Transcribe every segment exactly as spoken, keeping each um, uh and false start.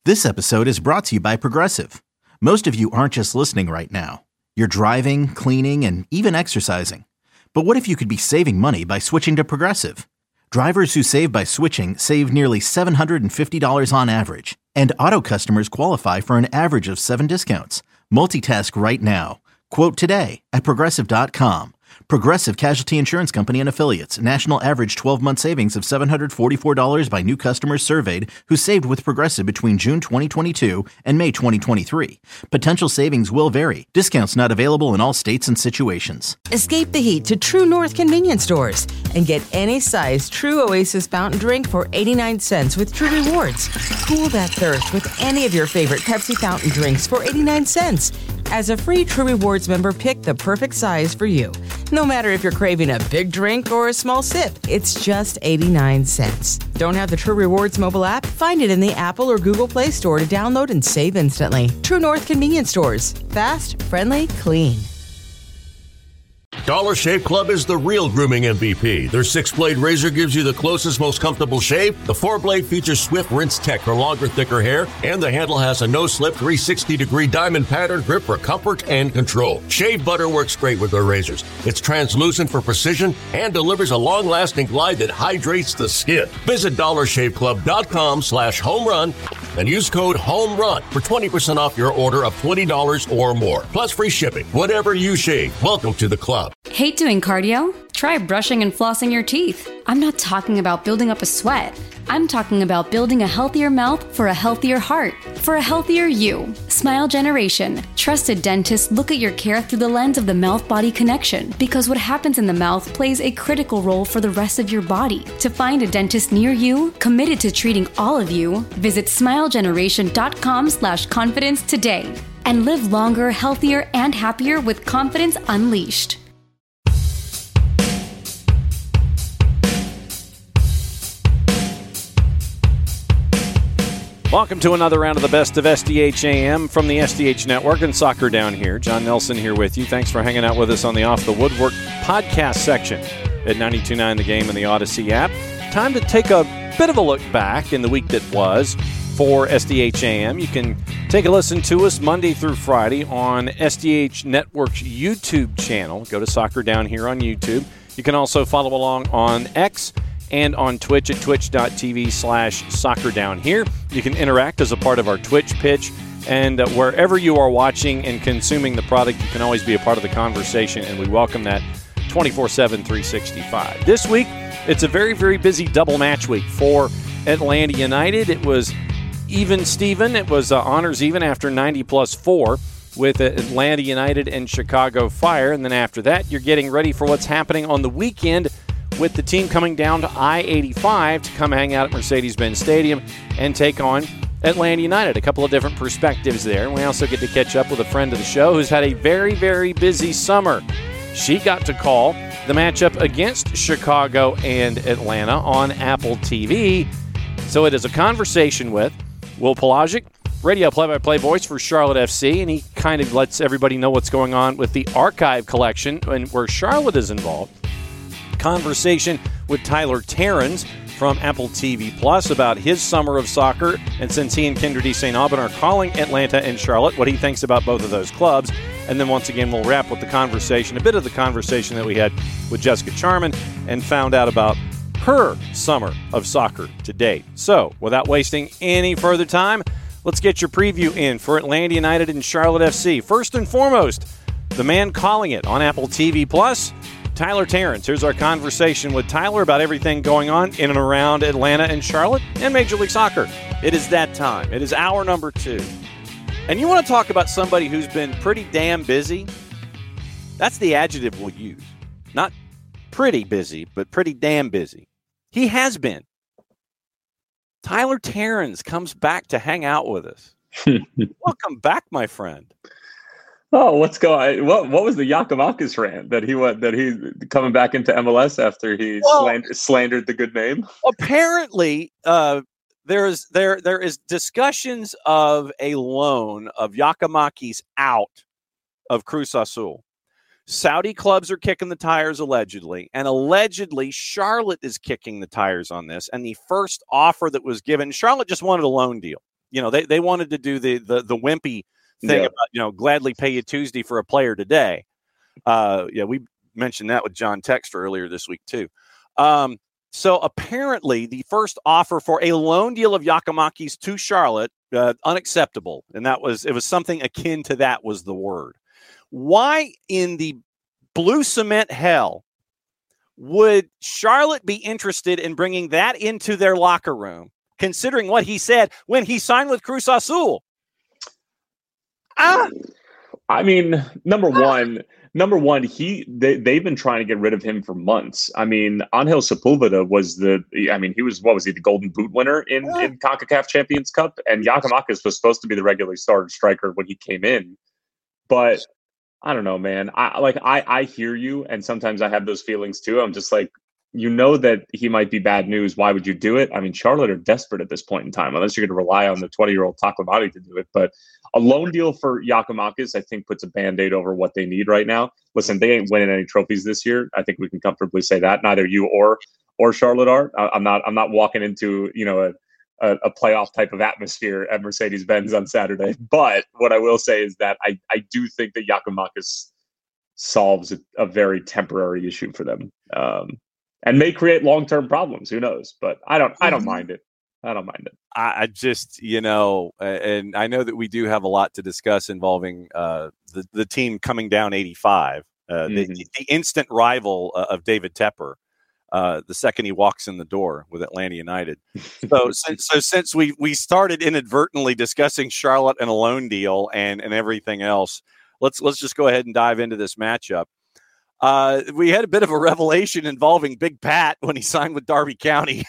This episode is brought to you by Progressive. Most of you aren't just listening right now. You're driving, cleaning, and even exercising. But what if you could be saving money by switching to Progressive? Drivers who save by switching save nearly seven hundred fifty dollars on average. And auto customers qualify for an average of seven discounts. Multitask right now. Quote today at Progressive dot com. Progressive Casualty Insurance Company and Affiliates. National average twelve-month savings of seven hundred forty-four dollars by new customers surveyed who saved with Progressive between June twenty twenty-two and May twenty twenty-three. Potential savings will vary. Discounts not available in all states and situations. Escape the heat to True North convenience stores and get any size True Oasis fountain drink for eighty-nine cents with True Rewards. Cool that thirst with any of your favorite Pepsi fountain drinks for eighty-nine cents. As a free True Rewards member, pick the perfect size for you. No matter if you're craving a big drink or a small sip, it's just eighty-nine cents. Don't have the True Rewards mobile app? Find it in the Apple or Google Play Store to download and save instantly. True North convenience stores. Fast, friendly, clean. Dollar Shave Club is the real grooming M V P. Their six-blade razor gives you the closest, most comfortable shave. The four-blade features Swift Rinse Tech for longer, thicker hair. And the handle has a no-slip three hundred sixty degree diamond pattern grip for comfort and control. Shave butter works great with their razors. It's translucent for precision and delivers a long-lasting glide that hydrates the skin. Visit dollar shave club dot com slash home run and use code HOMERUN for twenty percent off your order of twenty dollars or more. Plus free shipping. Whatever you shave, welcome to the club. Hate doing cardio? Try brushing and flossing your teeth. I'm not talking about building up a sweat. I'm talking about building a healthier mouth for a healthier heart, for a healthier you. Smile Generation. Trusted dentists look at your care through the lens of the mouth-body connection, because what happens in the mouth plays a critical role for the rest of your body. To find a dentist near you, committed to treating all of you, visit smile generation dot com slash confidence today. And live longer, healthier, and happier with confidence unleashed. Welcome to another round of the best of S D H A M from the S D H Network and Soccer Down Here. John Nelson here with you. Thanks for hanging out with us on the Off the Woodwork podcast section at ninety-two point nine The Game and the Odyssey app. Time to take a bit of a look back in the week that was for S D H A M. You can take a listen to us Monday through Friday on S D H Network's YouTube channel. Go to Soccer Down Here on YouTube. You can also follow along on X and on Twitch at twitch.tv slash soccer down here. You can interact as a part of our Twitch pitch, and uh, wherever you are watching and consuming the product, you can always be a part of the conversation, and we welcome that twenty-four seven, three sixty-five. This week, it's a very, very busy double match week for Atlanta United. It was even Steven. It was uh, honors even after ninety plus four with uh, Atlanta United and Chicago Fire, and then after that, you're getting ready for what's happening on the weekend with the team coming down to I eighty-five to come hang out at Mercedes-Benz Stadium and take on Atlanta United. A couple of different perspectives there. We also get to catch up with a friend of the show who's had a very, very busy summer. She got to call the matchup against Chicago and Atlanta on Apple T V. So it is a conversation with Will Pelagic, radio play-by-play voice for Charlotte F C, and he kind of lets everybody know what's going on with the archive collection and where Charlotte is involved. Conversation with Tyler Terrans from Apple T V Plus about his summer of soccer, and since he and Kendra Saint Aubin are calling Atlanta and Charlotte, what he thinks about both of those clubs. And then once again, we'll wrap with the conversation, a bit of the conversation that we had with Jessica Charman, and found out about her summer of soccer to date. So, without wasting any further time, let's get your preview in for Atlanta United and Charlotte F C. First and foremost, the man calling it on Apple T V Plus, Tyler Terrans. Here's our conversation with Tyler about everything going on in and around Atlanta and Charlotte and Major League Soccer. It is that time. It is hour number two. And you want to talk about somebody who's been pretty damn busy? That's the adjective we'll use. Not pretty busy, but pretty damn busy. He has been. Tyler Terrans comes back to hang out with us. Welcome back, my friend. Oh, what's going? What what was the Giakoumakis rant that he went that he coming back into M L S after he well, slander, slandered the good name? Apparently, uh, there is there there is discussions of a loan of Giakoumakis out of Cruz Azul. Saudi clubs are kicking the tires allegedly, and allegedly Charlotte is kicking the tires on this. And the first offer that was given, Charlotte just wanted a loan deal. you know, they, they wanted to do the the the wimpy thing yeah. about, you know, gladly pay you Tuesday for a player today. Uh, yeah, we mentioned that with John Texter earlier this week too. Um, so apparently the first offer for a loan deal of Giakoumakis to Charlotte, uh, unacceptable. And that was, it was something akin to that was the word. Why in the blue cement hell would Charlotte be interested in bringing that into their locker room, considering what he said when he signed with Cruz Azul? Ah, I mean, number one, number one, he they they've been trying to get rid of him for months. I mean, Angel Sepulveda was the, I mean, he was what was he the Golden Boot winner in in CONCACAF Champions Cup, and Giakoumakis was supposed to be the regularly started striker when he came in. But I don't know, man. I like I I hear you, and sometimes I have those feelings too. I'm just like, you know that he might be bad news. Why would you do it? I mean, Charlotte are desperate at this point in time, unless you're going to rely on the twenty-year-old Takamari to do it. But a loan deal for Giakoumakis, I think, puts a Band-Aid over what they need right now. Listen, they ain't winning any trophies this year. I think we can comfortably say that. Neither you or or Charlotte are. I, I'm not. I'm not walking into you know a, a, a playoff type of atmosphere at Mercedes-Benz on Saturday. But what I will say is that I I do think that Giakoumakis solves a, a very temporary issue for them. Um, And may create long-term problems. Who knows? But I don't. I don't mind it. I don't mind it. I, I just, you know, and I know that we do have a lot to discuss involving uh, the the team coming down eighty-five, uh, mm-hmm. the, the instant rival uh, of David Tepper. Uh, the second he walks in the door with Atlanta United. So since so since we we started inadvertently discussing Charlotte and a loan deal and and everything else, let's let's just go ahead and dive into this matchup. Uh, we had a bit of a revelation involving Big Pat when he signed with Derby County.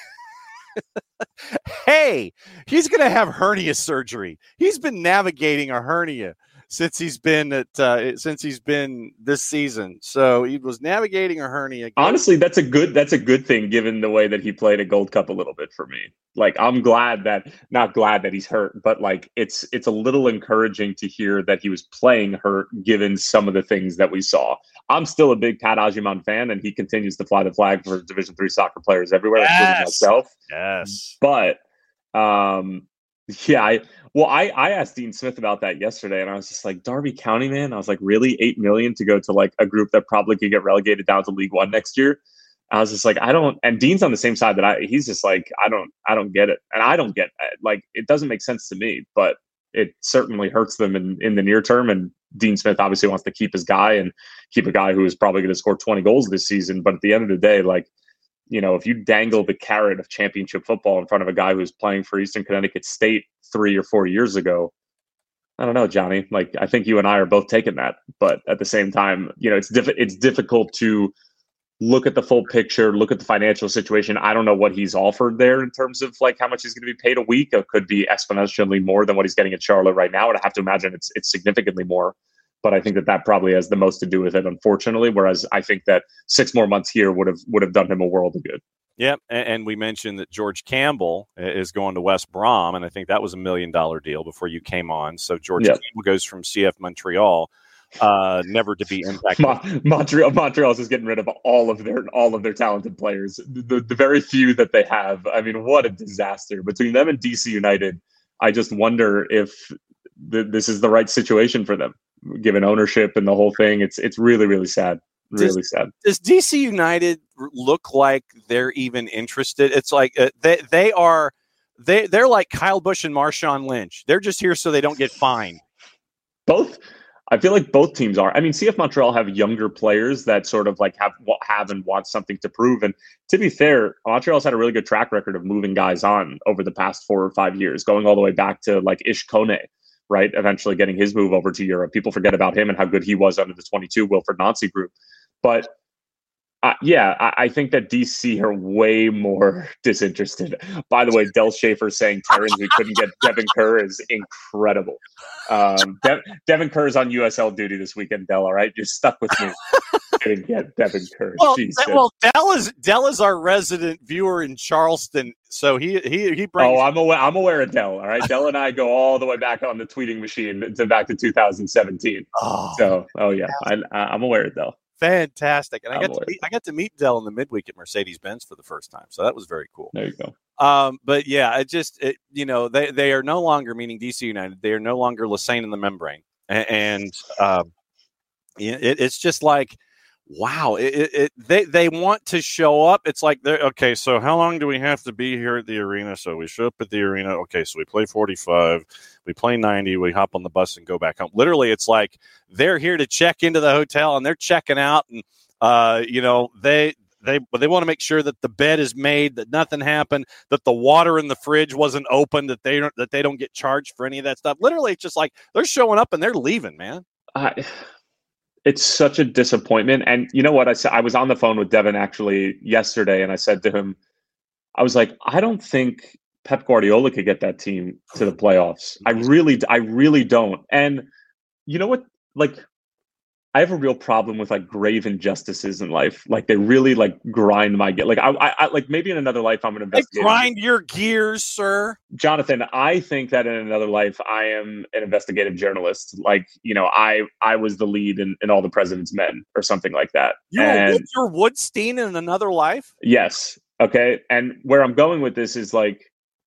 Hey, he's going to have hernia surgery. He's been navigating a hernia since he's been at uh, since he's been this season. So he was navigating a hernia. Honestly, that's a good that's a good thing given the way that he played a Gold Cup a little bit for me. Like, I'm glad that not glad that he's hurt, but like it's it's a little encouraging to hear that he was playing hurt given some of the things that we saw. I'm still a big Pat Ajiman fan, and he continues to fly the flag for Division three soccer players everywhere, yes. including myself. Yes, but um, yeah, I well, I I asked Dean Smith about that yesterday, and I was just like, Derby County, man. I was like, really, eight million to go to like a group that probably could get relegated down to League One next year. I was just like, I don't, and Dean's on the same side that I, he's just like, I don't, I don't get it. And I don't get it. Like, it doesn't make sense to me, but it certainly hurts them in, in the near term. And Dean Smith obviously wants to keep his guy and keep a guy who is probably going to score twenty goals this season. But at the end of the day, like, you know, if you dangle the carrot of championship football in front of a guy who's playing for Eastern Connecticut State three or four years ago, I don't know, Johnny, like, I think you and I are both taking that. But at the same time, you know, it's diff- it's difficult to look at the full picture, look at the financial situation. I don't know what he's offered there in terms of like how much he's going to be paid a week. It could be exponentially more than what he's getting at Charlotte right now. And I have to imagine it's it's significantly more. But I think that that probably has the most to do with it, unfortunately. Whereas I think that six more months here would have would have done him a world of good. Yep, and, and we mentioned that George Campbell is going to West Brom, and I think that was a million dollar deal before you came on. So George yep. Campbell goes from C F Montreal. Uh, never to be impacted. Mon- Montreal, Montreal's just getting rid of all of their all of their talented players. The, the very few that they have. I mean, what a disaster between them and D C United. I just wonder if the, this is the right situation for them, given ownership and the whole thing. It's it's really really sad. Really does, sad. Does D C United look like they're even interested? It's like uh, they they are they they're like Kyle Busch and Marshawn Lynch. They're just here so they don't get fined. Both. I feel like both teams are. I mean, C F Montreal have younger players that sort of like have have and want something to prove. And to be fair, Montreal's had a really good track record of moving guys on over the past four or five years, going all the way back to like Ish Kone, right? Eventually getting his move over to Europe. People forget about him and how good he was under the twenty-two Wilfred Nancy group. But uh, yeah, I, I think that D C are way more disinterested. By the way, Del Schaefer saying Terrans we couldn't get Devin Kerr is incredible. Um, De- Devin Kerr is on U S L duty this weekend, Del. All right, you're stuck with me. Couldn't get Devin Kerr. Well, well, Del is Del is our resident viewer in Charleston, so he he he brings. Oh, I'm aware. I'm aware of Del. All right, Del and I go all the way back on the tweeting machine to back to two thousand seventeen. Oh. So, oh yeah, I, I'm aware of Del. Fantastic. And I I'm got to aware. meet, I got to meet Dell in the midweek at Mercedes-Benz for the first time. So that was very cool. There you go. Um, but yeah, it just, it, you know, they, they are no longer, meaning D C United, they are no longer Lesane in the membrane. And, and um, it, it's just like, wow, it, it, it they, they want to show up. It's like, they're okay. So how long do we have to be here at the arena? So we show up at the arena. Okay. So we play forty-five, we play ninety, we hop on the bus and go back home. Literally. It's like, they're here to check into the hotel and they're checking out. And, uh, you know, they, They they want to make sure that the bed is made, that nothing happened, that the water in the fridge wasn't open, that they don't that they don't get charged for any of that stuff. Literally, it's just like they're showing up and they're leaving, man. Uh, it's such a disappointment. And you know what? I said I was on the phone with Devin actually yesterday, and I said to him, I was like, I don't think Pep Guardiola could get that team to the playoffs. I really, I really don't. And you know what? Like, I have a real problem with like grave injustices in life. Like they really like grind my get. Like I, I, I, like maybe in another life I'm an investigator. They grind your gears, sir. Jonathan, I think that in another life I am an investigative journalist. Like you know, I I was the lead in, in All the President's Men or something like that. You were your Woodstein in another life. Yes. Okay. And where I'm going with this is like,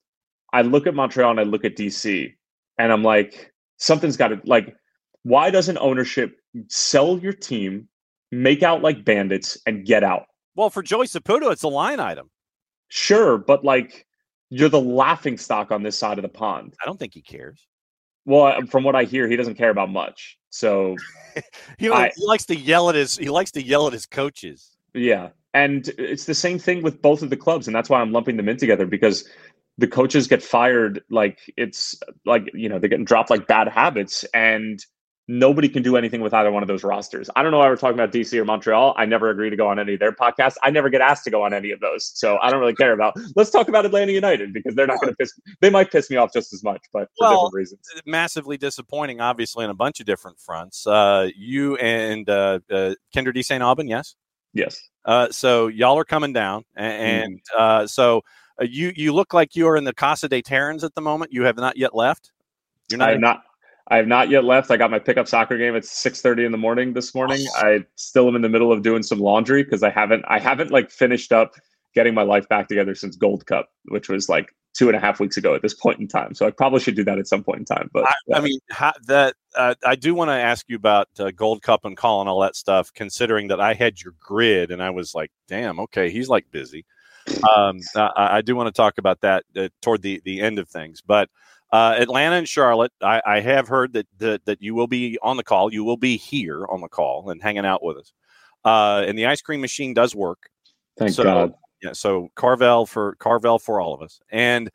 I look at Montreal and I look at D C, and I'm like, something's got to like. Why doesn't ownership sell your team, make out like bandits, and get out? Well, for Joey Saputo, it's a line item. Sure, but like you're the laughing stock on this side of the pond. I don't think he cares. Well, from what I hear, he doesn't care about much. So you know, I, he likes to yell at his he likes to yell at his coaches. Yeah, and it's the same thing with both of the clubs, and that's why I'm lumping them in together because the coaches get fired like it's like you know they're getting dropped like bad habits and. Nobody can do anything with either one of those rosters. I don't know why we're talking about D C or Montreal. I never agree to go on any of their podcasts. I never get asked to go on any of those. So I don't really care about. Let's talk about Atlanta United because they're not going to piss. They might piss me off just as much, but for well, different reasons. Massively disappointing, obviously, in a bunch of different fronts. Uh, you and uh, uh, Kinder D. Saint Aubin, yes? Yes. Uh, so y'all are coming down. And mm. uh, so uh, you, you look like you are in the Casa de Terrans at the moment. You have not yet left? You're not. I have not. I have not yet left. I got my pickup soccer game at six thirty in the morning this morning. I still am in the middle of doing some laundry because I haven't I haven't like finished up getting my life back together since Gold Cup, which was like two and a half weeks ago at this point in time. So I probably should do that at some point in time. But I, yeah. I mean, how, that uh, I do want to ask you about uh, Gold Cup and call and all that stuff, considering that I had your grid and I was like, damn, okay, he's like busy. Um, I, I do want to talk about that uh, toward the, the end of things. But uh, Atlanta and Charlotte, I, I have heard that, that that you will be on the call. You will be here on the call and hanging out with us. Uh, and the ice cream machine does work. Thank so, God. Yeah, so Carvel for Carvel for all of us. And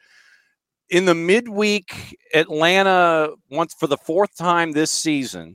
in the midweek, Atlanta, once for the fourth time this season,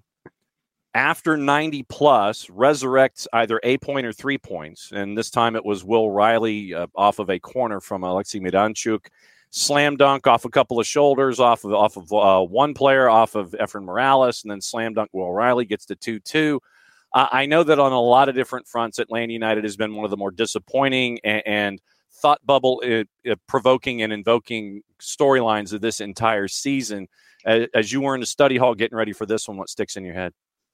after ninety plus, resurrects either a point or three points. And this time it was Will Riley uh, off of a corner from Alexei Miranchuk. Slam dunk off a couple of shoulders, off of off of uh, one player, off of Efren Morales, and then slam dunk Will Riley gets to two two. Uh, I know that on a lot of different fronts, Atlanta United has been one of the more disappointing and, and thought bubble uh, uh, provoking and invoking storylines of this entire season. As, as you were in the study hall getting ready for this one, what sticks in your head?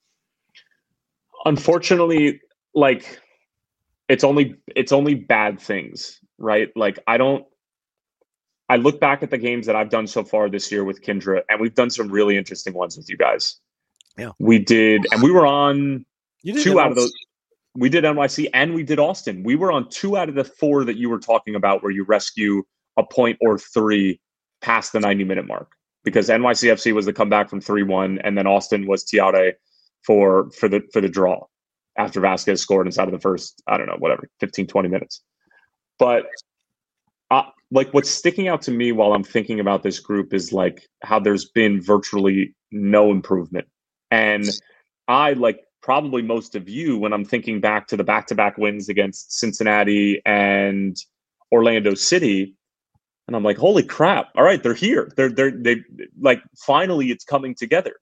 Unfortunately, like it's only it's only bad things, right? Like I don't. I look back at the games that I've done so far this year with Kindra, and we've done some really interesting ones with you guys. Yeah, we did, and we were on two out of those. We did N Y C and we did Austin. We were on two out of the four that you were talking about, where you rescue a point or three past the ninety minute mark, because N Y C F C was the comeback from three one, and then Austin was Tiare for for the for the draw after Vasquez scored inside of the first, I don't know, whatever, fifteen, twenty minutes. But uh, like what's sticking out to me while I'm thinking about this group is like how there's been virtually no improvement. And I, like probably most of you, when I'm thinking back to the back-to-back wins against Cincinnati and Orlando City, and I'm like, holy crap, all right, they're here. They're they're they like finally it's coming together.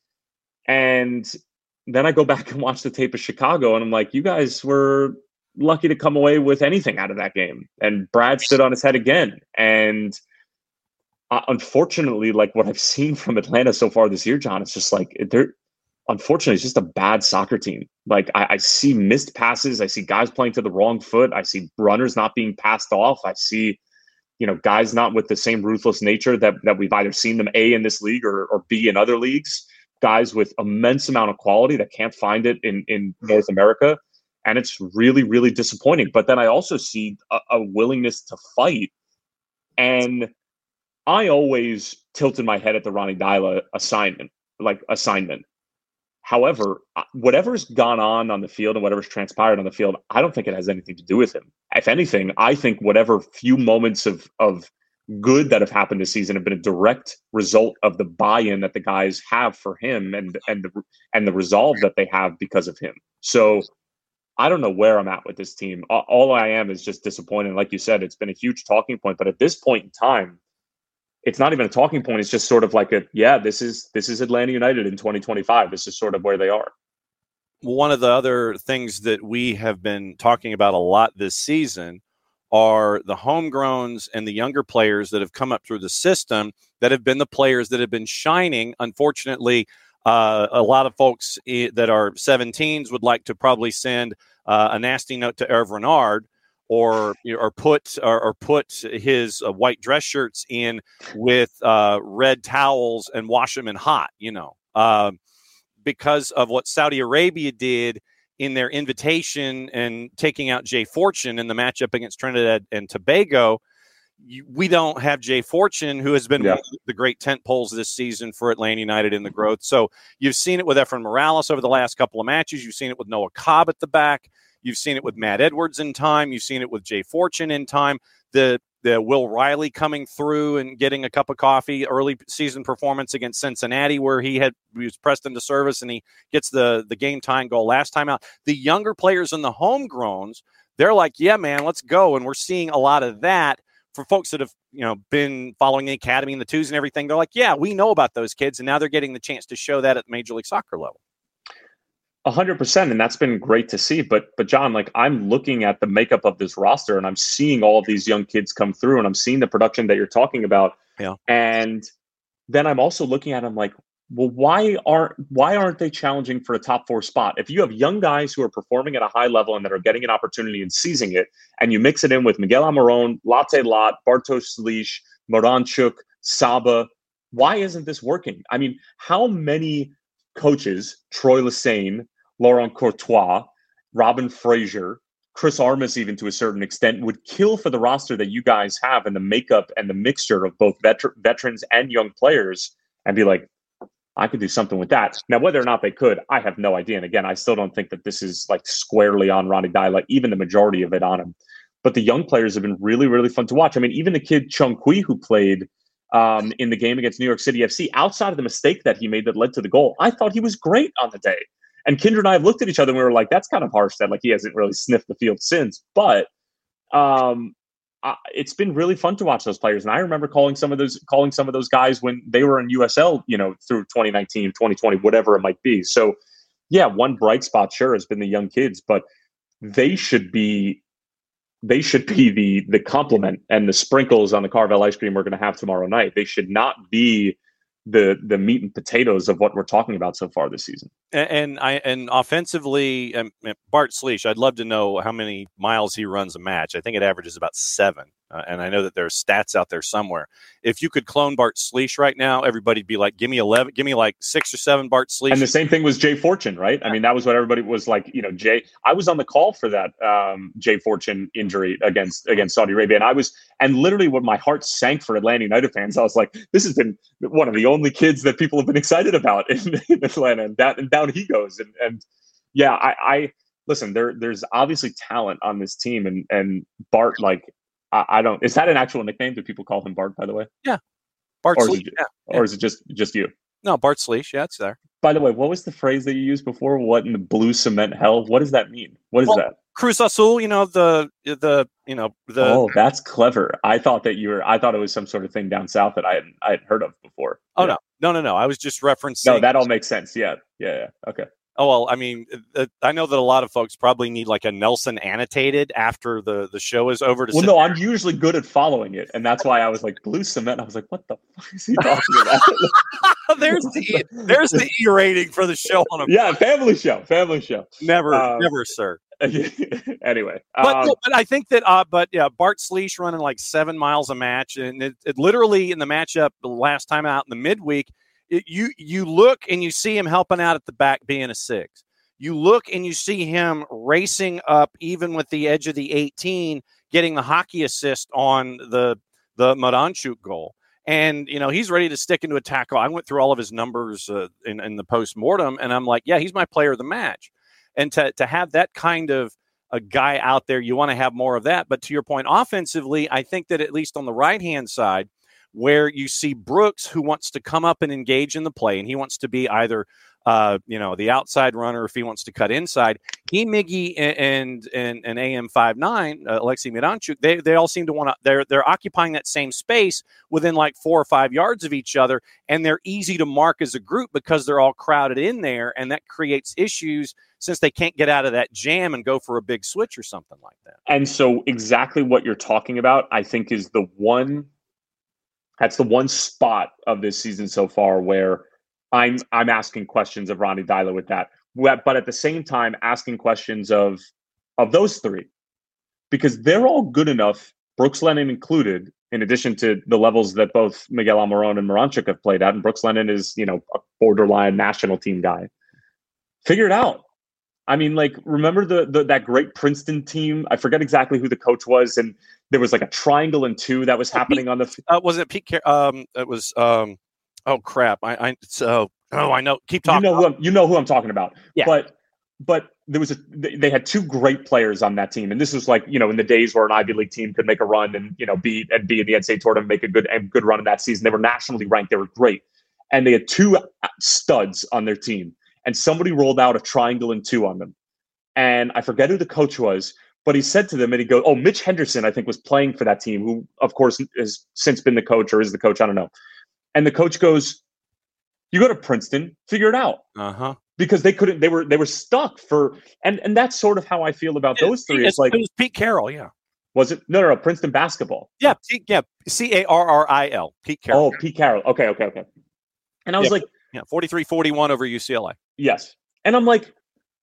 And then I go back and watch the tape of Chicago, and I'm like, you guys were lucky to come away with anything out of that game. And Brad stood on his head again. And uh, unfortunately, like what I've seen from Atlanta so far this year, John, it's just like they're unfortunately, it's just a bad soccer team. Like I, I see missed passes. I see guys playing to the wrong foot. I see runners not being passed off. I see, you know, guys not with the same ruthless nature that, that we've either seen them A in this league or, or B in other leagues. Guys with immense amount of quality that can't find it in, in North America. And it's really, really disappointing. But then I also see a, a willingness to fight. And I always tilted my head at the Ronny Deila assignment, like assignment. However, whatever's gone on on the field and whatever's transpired on the field, I don't think it has anything to do with him. If anything, I think whatever few moments of of good that have happened this season have been a direct result of the buy-in that the guys have for him and and the and the resolve that they have because of him. So I don't know where I'm at with this team. All I am is just disappointed. Like you said, it's been a huge talking point, but at this point in time, it's not even a talking point. It's just sort of like a, yeah, this is this is Atlanta United in twenty twenty-five. This is sort of where they are. One of the other things that we have been talking about a lot this season are the homegrowns and the younger players that have come up through the system that have been the players that have been shining. Unfortunately, uh, a lot of folks that are seventeens would like to probably send uh, a nasty note to Hervé Renard, or or put or, or put his uh, white dress shirts in with uh, red towels and wash them in hot, you know, uh, because of what Saudi Arabia did in their invitation and taking out Jay Fortune in the matchup against Trinidad and Tobago. You, we don't have Jay Fortune, who has been yeah. one of the great tent poles this season for Atlanta United in the growth. So you've seen it with Efrain Morales over the last couple of matches. You've seen it with Noah Cobb at the back. You've seen it with Matt Edwards in time. You've seen it with Jay Fortune in time. The the Will Riley coming through and getting a cup of coffee, early season performance against Cincinnati where he had he was pressed into service and he gets the, the game time goal last time out. The younger players and the homegrowns, they're like, yeah, man, let's go. And we're seeing a lot of that for folks that have, you know, been following the academy and the twos and everything. They're like, yeah, we know about those kids. And now they're getting the chance to show that at the Major League Soccer level. A hundred percent. And that's been great to see. But, but John, like I'm looking at the makeup of this roster and I'm seeing all of these young kids come through and I'm seeing the production that you're talking about. Yeah. And then I'm also looking at them like, well, why aren't, why aren't they challenging for a top four spot? If you have young guys who are performing at a high level and that are getting an opportunity and seizing it, and you mix it in with Miguel Almiron, Latte Lot, Bartosz Slisz, Moranchuk, Saba, why isn't this working? I mean, how many coaches, Troy Lesesne, Laurent Courtois, Robin Fraser, Chris Armas, even to a certain extent, would kill for the roster that you guys have and the makeup and the mixture of both veter- veterans and young players and be like, I could do something with that. Now, whether or not they could, I have no idea. And again, I still don't think that this is like squarely on Ronny Deila, even the majority of it on him. But the young players have been really, really fun to watch. I mean, even the kid Chung Kui who played um, in the game against New York City F C, outside of the mistake that he made that led to the goal, I thought he was great on the day. And Kindred and I have looked at each other and we were like, that's kind of harsh that like he hasn't really sniffed the field since. But um, uh, it's been really fun to watch those players. And I remember calling some of those calling some of those guys when they were in U S L, you know, through twenty nineteen, twenty twenty, whatever it might be. So, yeah, one bright spot sure has been the young kids, but they should be they should be the the compliment and the sprinkles on the Carvel ice cream we're going to have tomorrow night. They should not be the the meat and potatoes of what we're talking about so far this season. And, and I and offensively, um, Bart Slisz, I'd love to know how many miles he runs a match. I think it averages about seven. Uh, and I know that there's stats out there somewhere. If you could clone Bart Slisz right now, everybody'd be like, give me eleven, give me like six or seven Bart Slisz. And the same thing was Jay Fortune, right? Yeah. I mean, that was what everybody was like, you know, Jay, I was on the call for that um, Jay Fortune injury against, against Saudi Arabia. And I was, and literally when my heart sank for Atlanta United fans, I was like, this has been one of the only kids that people have been excited about in, in Atlanta. And, that, and down he goes. And, and yeah, I, I listen, there, there's obviously talent on this team and, and Bart, like, I don't. Is that an actual nickname? Do people call him Bart? By the way, yeah, Bart or Slisz. Is it, yeah, or yeah. is it just just you? No, Bart Slisz. Yeah, it's there. By the way, what was the phrase that you used before? What in the blue cement hell? What does that mean? What is well, that? Cruz Azul. You know the the you know the. Oh, that's clever. I thought that you were. I thought it was some sort of thing down south that I hadn't I hadn't heard of before. Oh yeah. no, no, no, no. I was just referencing. No, that all makes sense. Yeah, yeah, yeah. Okay. Oh, well, I mean, uh, I know that a lot of folks probably need like a Nelson annotated after the, the show is over. To well, no, there. I'm usually good at following it. And that's why I was like, blue cement. I was like, what the fuck is he talking about? there's the there's the E rating for the show on a yeah, family show, family show. Never, um, never, sir. Anyway, but, um, no, but I think that, uh, but yeah, Bart Sleesh running like seven miles a match, and it, it literally in the matchup the last time out in the midweek, it, you you look and you see him helping out at the back, being a six. You look and you see him racing up, even with the edge of the eighteen, getting the hockey assist on the the Miranchuk goal. And, you know, he's ready to stick into a tackle. I went through all of his numbers uh, in, in the post-mortem, and I'm like, yeah, he's my player of the match. And to, to have that kind of a guy out there, you want to have more of that. But to your point, offensively, I think that at least on the right-hand side, where you see Brooks, who wants to come up and engage in the play, and he wants to be either Uh, you know, the outside runner, if he wants to cut inside, he, Miggy, and and and A M five nine, uh, Alexei Miranchuk, they they all seem to want to. They're they're occupying that same space within like four or five yards of each other, and they're easy to mark as a group because they're all crowded in there, and that creates issues since they can't get out of that jam and go for a big switch or something like that. And so, exactly what you're talking about, I think, is the one. That's the one spot of this season so far where I'm I'm asking questions of Ronny Deila with that, but at the same time asking questions of of those three, because they're all good enough, Brooks Lennon included, in addition to the levels that both Miguel Almiron and Miranchuk have played at. And Brooks Lennon is, you know, a borderline national team guy. Figure it out. I mean, like, remember the, the that great Princeton team? I forget exactly who the coach was, and there was like a triangle and two that was happening Pete, on the. Uh, was it Pete? Um, it was. Um, Oh crap! I, I so oh I know. Keep talking. You know who I'm, you know who I'm talking about. Yeah. But but there was a they had two great players on that team, and this was like, you know, in the days where an Ivy League team could make a run and, you know, be and be in the N C A A tournament, make a good and good run in that season. They were nationally ranked. They were great, and they had two studs on their team. And somebody rolled out a triangle and two on them, and I forget who the coach was, but he said to them, and he goes, "Oh, Mitch Henderson, I think, was playing for that team, who of course has since been the coach or is the coach. I don't know." And the coach goes, "You go to Princeton, figure it out." Uh-huh. Because they couldn't, they were they were stuck for, and and that's sort of how I feel about it, those three. It's, it's like, it was Pete Carroll, yeah. Was it? No, no, no, Princeton basketball. Yeah, Pete, yeah, C A R R I L, Pete Carroll. Oh, Pete Carroll. Okay, okay, okay. And I was yeah, like, yeah, forty-three forty-one over U C L A. Yes. And I'm like,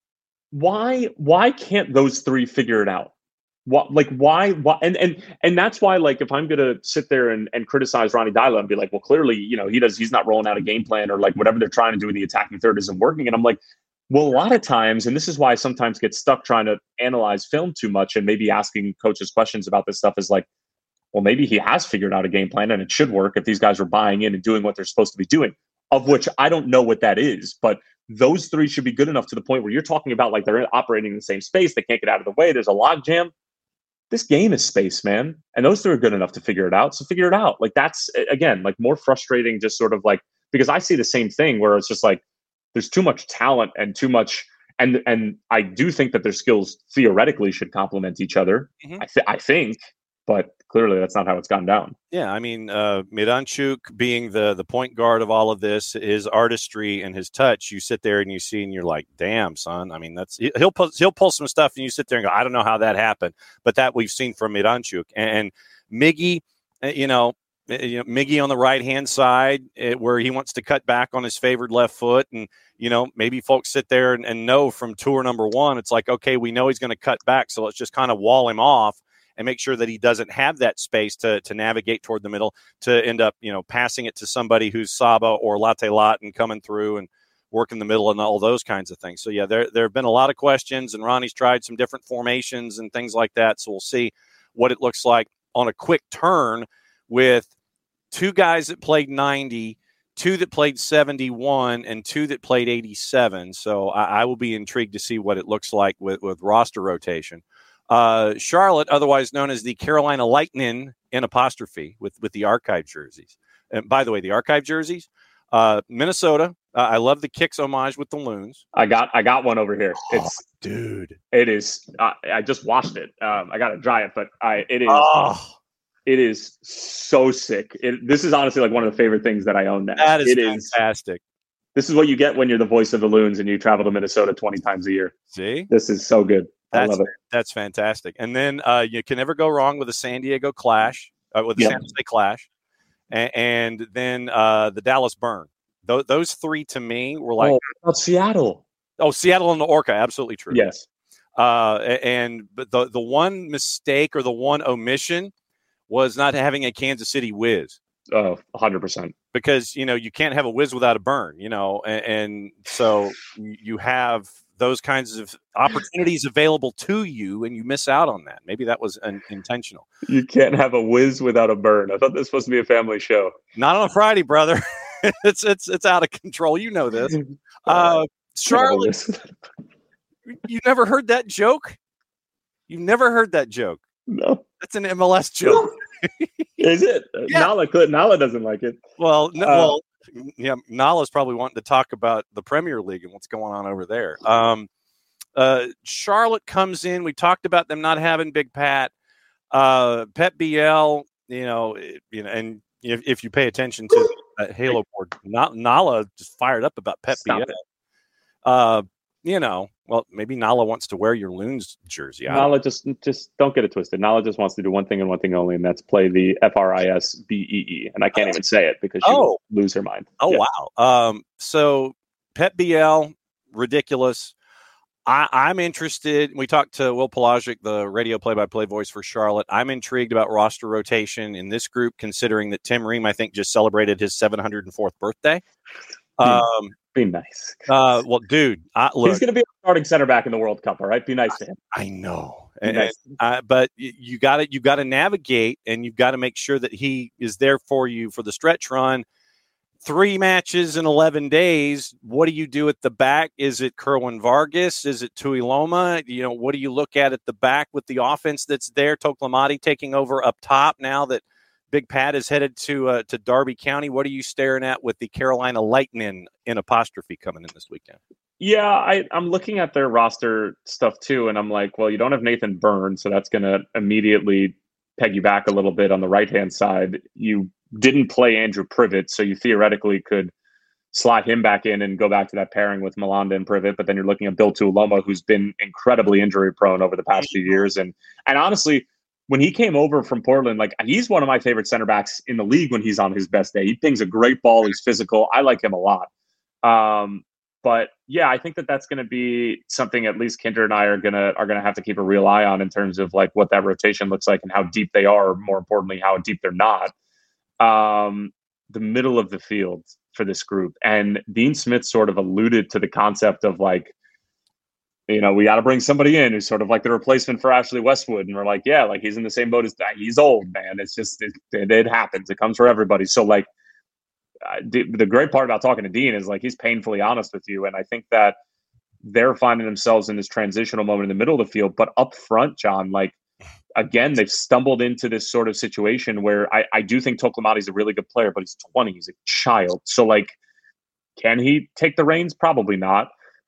why why can't those three figure it out? What, like, why, why, and, and, and that's why, like, if I'm going to sit there and, and criticize Ronny Deila and be like, well, clearly, you know, he does, he's not rolling out a game plan, or like whatever they're trying to do in the attacking third isn't working. And I'm like, well, a lot of times, and this is why I sometimes get stuck trying to analyze film too much and maybe asking coaches questions about this stuff, is like, well, maybe he has figured out a game plan and it should work if these guys are buying in and doing what they're supposed to be doing, of which I don't know what that is, but those three should be good enough to the point where you're talking about, like, they're operating in the same space. They can't get out of the way. There's a log jam. This game is space, man. And those three are good enough to figure it out. So figure it out. Like, that's, again, like, more frustrating, just sort of like, because I see the same thing where it's just like, there's too much talent and too much. And, and I do think that their skills theoretically should complement each other. Mm-hmm. I, th- I think, but clearly that's not how it's gone down. Yeah, I mean, uh, Miranchuk being the the point guard of all of this, his artistry and his touch, you sit there and you see and you're like, damn, son. I mean, that's he'll pull, he'll pull some stuff and you sit there and go, I don't know how that happened. But that we've seen from Miranchuk. And Miggy, you know, you know, Miggy on the right-hand side, it, where he wants to cut back on his favored left foot. And, you know, maybe folks sit there and, and know from tour number one, it's like, okay, we know he's going to cut back, so let's just kind of wall him off and make sure that he doesn't have that space to to navigate toward the middle to end up, you know, passing it to somebody who's Saba or Latte Lot and coming through and working the middle and all those kinds of things. So, yeah, there, there have been a lot of questions, and Ronnie's tried some different formations and things like that. So we'll see what it looks like on a quick turn with two guys that played ninety, two that played seventy-one, and two that played eighty-seven. So I, I will be intrigued to see what it looks like with, with roster rotation. Uh, Charlotte, otherwise known as the Carolina Lightning in apostrophe with, with the archive jerseys. And by the way, the archive jerseys, uh, Minnesota. Uh, I love the Kicks homage with the loons. I got, I got one over here. Oh, it's dude, it is. Uh, I just washed it. Um, I got to dry it, but I, it is, oh. it is so sick. It, this is honestly like one of the favorite things that I own. Now. That is it fantastic. Is, this is what you get when you're the voice of the loons and you travel to Minnesota twenty times a year. See, this is so good. That's, I love it. That's fantastic. And then uh, you can never go wrong with the San Diego Clash, uh, with the yep. San Jose Clash, and, and then uh, the Dallas Burn. Th- those three to me were like, oh, about Seattle. Oh, Seattle and the Orca, absolutely true. Yes. Uh, and but the the one mistake or the one omission was not having a Kansas City Wiz. Oh, one hundred percent. Because, you know, you can't have a whiz without a burn, you know, and, and so you have those kinds of opportunities available to you and you miss out on that. Maybe that was un- intentional. You can't have a whiz without a burn. I thought this was supposed to be a family show. Not on a Friday, brother. it's it's it's out of control. You know this. Uh, Charlotte, you never heard that joke? You've never heard that joke? No. That's an M L S joke. Is it? Yeah. Nala could. Nala doesn't like it. Well, no, uh, well, yeah. Nala's probably wanting to talk about the Premier League and what's going on over there. Um, uh, Charlotte comes in. We talked about them not having Big Pat. Uh, Pep Biel, you know, you know, and if, if you pay attention to that Halo board, Nala just fired up about Pep Biel. Uh, you know, well, maybe Nala wants to wear your Loons jersey. Nala just just don't get it twisted. Nala just wants to do one thing and one thing only, and that's play the F R I S B E E. And I can't even say it because she oh. will lose her mind. Oh, yeah. wow. Um, so Pep Biel, ridiculous. I, I'm interested. We talked to Will Pelagic, the radio play-by-play voice for Charlotte. I'm intrigued about roster rotation in this group, considering that Tim Ream, I think, just celebrated his seven hundred fourth birthday. Um, Be nice. Uh, well, dude, I, look, he's going to be a starting center back in the World Cup. All right, be nice to him. I know, and, nice. uh, but you got to you got to navigate, and you've got to make sure that he is there for you for the stretch run. Three matches in eleven days. What do you do at the back? Is it Kerwin Vargas? Is it Tui Loma? You know, what do you look at at the back with the offense that's there? Toklamati taking over up top now that Big Pat is headed to uh, to Darby County. What are you staring at with the Carolina Lightning in apostrophe coming in this weekend? Yeah, I, I'm looking at their roster stuff too, and I'm like, well, you don't have Nathan Byrne, so that's going to immediately peg you back a little bit on the right-hand side. You didn't play Andrew Privet, so you theoretically could slot him back in and go back to that pairing with Malanda and Privet, but then you're looking at Bill Tuiloma, who's been incredibly injury-prone over the past few years. And and honestly, when he came over from Portland, like he's one of my favorite center backs in the league when he's on his best day. He pings a great ball. He's physical. I like him a lot. Um, but yeah, I think that that's going to be something at least Kinder and I are going to, are going to have to keep a real eye on in terms of like what that rotation looks like and how deep they are, or more importantly, how deep they're not. Um, the middle of the field for this group. And Dean Smith sort of alluded to the concept of like, you know, we got to bring somebody in who's sort of like the replacement for Ashley Westwood. And we're like, yeah, like he's in the same boat as that. He's old, man. It's just, it, it, it happens. It comes for everybody. So like uh, the, the great part about talking to Dean is like, he's painfully honest with you. And I think that they're finding themselves in this transitional moment in the middle of the field, but up front, John, like, again, they've stumbled into this sort of situation where I, I do think Toklamati's a really good player, but he's twenty, he's a child. So like, can he take the reins? Probably not.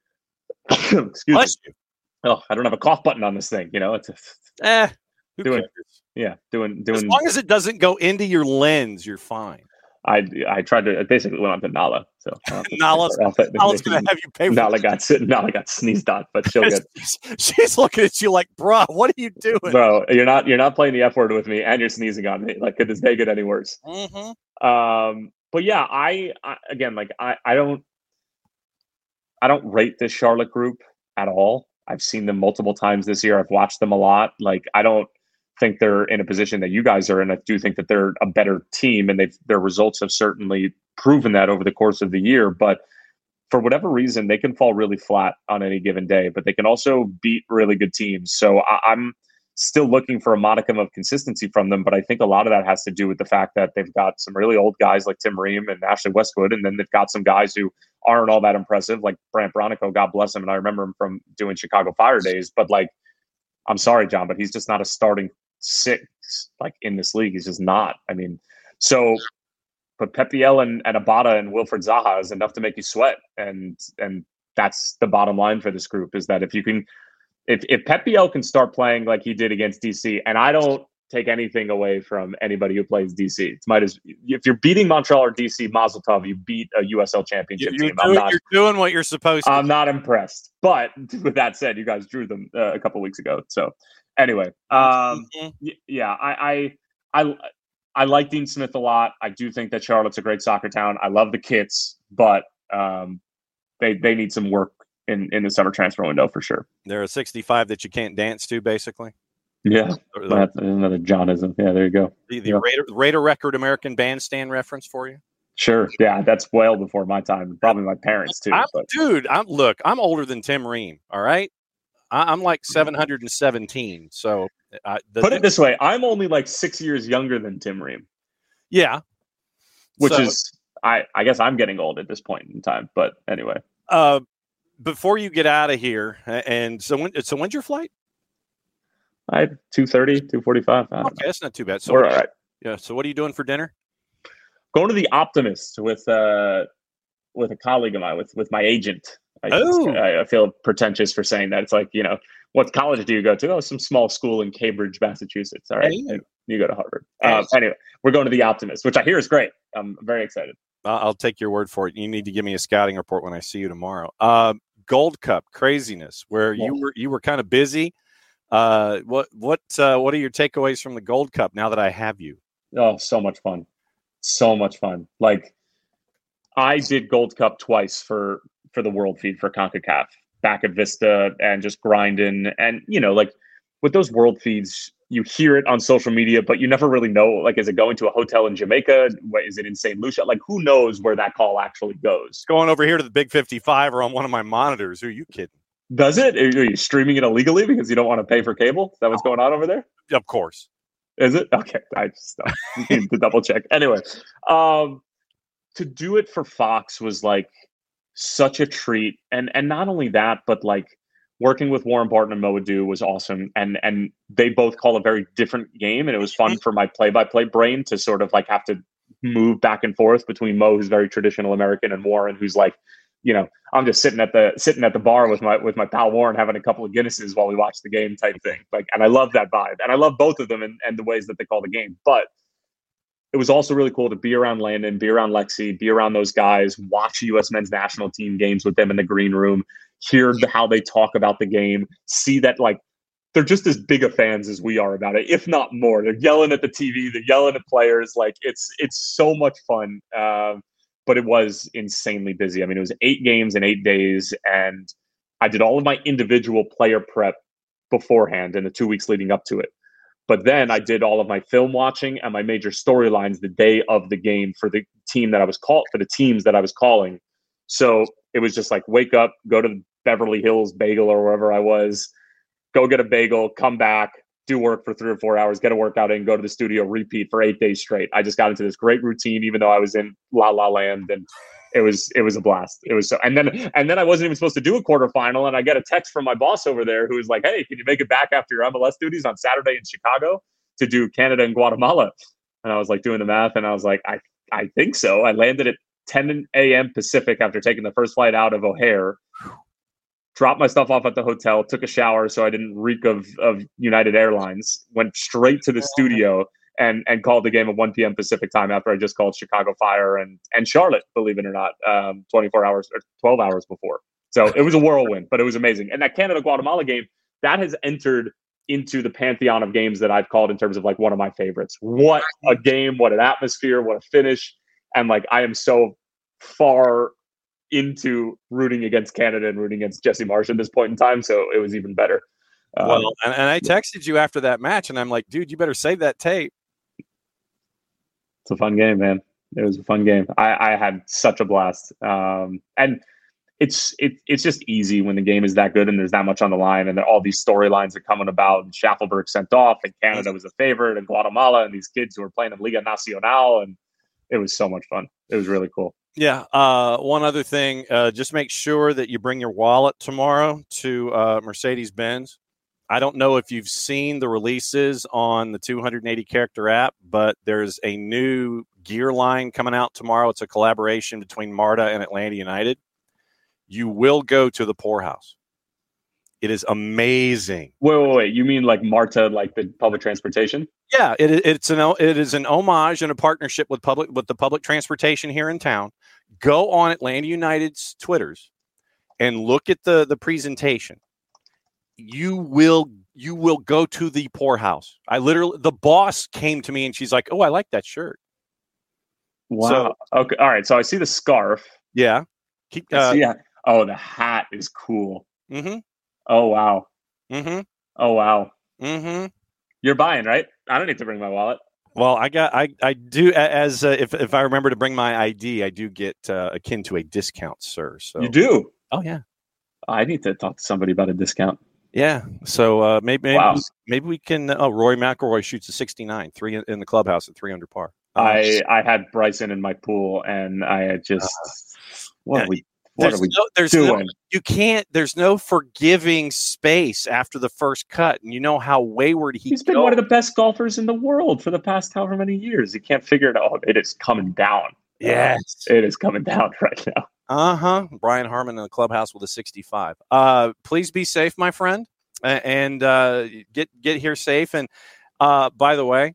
Excuse Bless me. You. Oh, I don't have a cough button on this thing. You know, it's a, eh, who doing, cares? yeah, doing, doing. As long as it doesn't go into your lens, you're fine. I I tried to I basically went on to Nala. So Nala's, Nala's going to have you pay for Nala got Nala got sneezed on, but she'll get. She's looking at you like, bro, what are you doing, bro? You're not you're not playing the F word with me, and you're sneezing on me. Like, could this day get any worse? Mm-hmm. Um, but yeah, I, I again, like I I don't. I don't rate this Charlotte group at all. I've seen them multiple times this year. I've watched them a lot. Like, I don't think they're in a position that you guys are in. I do think that they're a better team, and they've, their results have certainly proven that over the course of the year. But for whatever reason, they can fall really flat on any given day, but they can also beat really good teams. So I, I'm still looking for a modicum of consistency from them. But I think a lot of that has to do with the fact that they've got some really old guys like Tim Ream and Ashley Westwood, and then they've got some guys who aren't all that impressive, like Brant Bronico, God bless him. And I remember him from doing Chicago Fire days, but like, I'm sorry, John, but he's just not a starting six, like in this league. He's just not. I mean, so, but Pep Biel and, and Abada and Wilfred Zaha is enough to make you sweat. And, and that's the bottom line for this group, is that if you can, if, if Pep Biel can start playing like he did against D C, and I don't take anything away from anybody who plays D C. It's might as if you're beating Montreal or D C, Mazel Tov, you beat a U S L championship you're team. Doing, I'm not, you're doing what you're supposed to. I'm not impressed. But with that said, you guys drew them uh, a couple weeks ago. So anyway, um, mm-hmm. y- yeah, I, I I I like Dean Smith a lot. I do think that Charlotte's a great soccer town. I love the kits, but um, they they need some work in, in the summer transfer window for sure. They're a sixty-five that you can't dance to, basically. Yeah, that's another Johnism. Yeah, there you go. The, the yeah. Raider, Raider Record American Bandstand reference for you? Sure. Yeah, that's well before my time. Probably my parents, too. I'm, but. Dude, I'm, look, I'm older than Tim Ream, all right? I, I'm like seven hundred seventeen, so... Uh, the, Put it this way, I'm only like six years younger than Tim Ream. Yeah. Which so, is, I, I guess I'm getting old at this point in time, but anyway. Uh, before you get out of here, and so when, so when's your flight? I have two thirty, two forty-five. Okay, that's not too bad. So we're all right. Yeah. So what are you doing for dinner? Going to the Optimist with uh with a colleague of mine, with with my agent. I, oh. I, I feel pretentious for saying that. It's like, you know, what college do you go to? Oh, some small school in Cambridge, Massachusetts. All right, hey. You go to Harvard. Hey. Um, anyway, we're going to the Optimist, which I hear is great. I'm very excited. I'll take your word for it. You need to give me a scouting report when I see you tomorrow. Uh, Gold Cup craziness, where you were you were kind of busy. Uh, what what uh, what are your takeaways from the Gold Cup now that I have you? Oh, so much fun, so much fun. Like I did Gold Cup twice for for the World Feed for CONCACAF back at Vista and just grinding. And you know, like with those World Feeds, you hear it on social media, but you never really know. Like, is it going to a hotel in Jamaica? What, is it in Saint Lucia? Like, who knows where that call actually goes? Going over here to the Big fifty-five or on one of my monitors. Who are you kidding? Does it? Are you streaming it illegally because you don't want to pay for cable? Is that what's going on over there? Of course. Is it? Okay. I just uh, need to double check. Anyway, um, to do it for Fox was like such a treat. And and not only that, but like working with Warren Barton and Mo Adu was awesome. And and they both call a very different game. And it was fun for my play-by-play brain to sort of like have to move back and forth between Mo, who's very traditional American, and Warren, who's like, you know, I'm just sitting at the sitting at the bar with my with my pal Warren having a couple of Guinnesses while we watch the game type thing. Like, and I love that vibe. And I love both of them and, and the ways that they call the game. But it was also really cool to be around Landon, be around Lexi, be around those guys, watch U S men's national team games with them in the green room, hear the, how they talk about the game, see that like they're just as big of fans as we are about it, if not more. They're yelling at the T V, they're yelling at players. Like it's it's so much fun. Um, but it was insanely busy. I mean, it was eight games in eight days, and I did all of my individual player prep beforehand in the two weeks leading up to it. But then I did all of my film watching and my major storylines the day of the game for the team that I was called for the teams that I was calling. So it was just like wake up, go to Beverly Hills Bagel or wherever I was, go get a bagel, come back, do work for three or four hours, get a workout in, go to the studio, repeat for eight days straight. I just got into this great routine, even though I was in La La Land, and it was it was a blast. It was so, and then and then I wasn't even supposed to do a quarterfinal, and I get a text from my boss over there who was like, "Hey, can you make it back after your M L S duties on Saturday in Chicago to do Canada and Guatemala?" And I was like doing the math, and I was like, "I I think so." I landed at ten a.m. Pacific after taking the first flight out of O'Hare. Dropped my stuff off at the hotel, took a shower so I didn't reek of, of United Airlines, went straight to the studio and and called the game at one p.m. Pacific time after I just called Chicago Fire and and Charlotte, believe it or not, um, twenty-four hours or twelve hours before. So it was a whirlwind, but it was amazing. And that Canada-Guatemala game, that has entered into the pantheon of games that I've called in terms of like one of my favorites. What a game, what an atmosphere, what a finish. And like I am so far into rooting against Canada and rooting against Jesse Marsh at this point in time, so it was even better. Um, well, and, and I texted you after that match, and I'm like, dude, you better save that tape. It's a fun game, man. It was a fun game. I, I had such a blast, um, and it's it, it's just easy when the game is that good and there's that much on the line, and then all these storylines are coming about. And Schaffelberg sent off, and Canada was a favorite, and Guatemala, and these kids who were playing in Liga Nacional, and it was so much fun. It was really cool. Yeah. Uh, one other thing, uh, just make sure that you bring your wallet tomorrow to uh, Mercedes-Benz. I don't know if you've seen the releases on the two hundred eighty character app, but there's a new gear line coming out tomorrow. It's a collaboration between MARTA and Atlanta United. You will go to the poorhouse. It is amazing. Wait, wait, wait. You mean like MARTA, like the public transportation? Yeah, it, it's an it is an homage and a partnership with public with the public transportation here in town. Go on Atlanta United's Twitters and look at the the presentation. You will you will go to the poorhouse. I literally the boss came to me and she's like, "Oh, I like that shirt." Wow. So, okay. All right. So I see the scarf. Yeah. Keep, uh, yeah. Oh, the hat is cool. Mm-hmm. Oh, wow. Mm-hmm. Oh, wow. Mm-hmm. You're buying, right? I don't need to bring my wallet. Well, I got, I, I do as uh, if if I remember to bring my I D, I do get uh, akin to a discount, sir. So you do? Oh yeah. I need to talk to somebody about a discount. Yeah. So uh, maybe maybe, wow. maybe we can. Oh, Rory McIlroy shoots a sixty-nine, three in, in the clubhouse at three under par. Um, I I had Bryson in my pool, and I had just uh, what yeah, are we what there's are we no, there's doing? No, you can't. There's no forgiving space after the first cut, and you know how wayward he. He's been goes. one of the best golfers in the world for the past however many years. He can't figure it out. It is coming down. Yes, uh, it is coming down right now. Uh huh. Brian Harman in the clubhouse with a sixty-five. Uh, please be safe, my friend, and uh, get get here safe. And uh, by the way,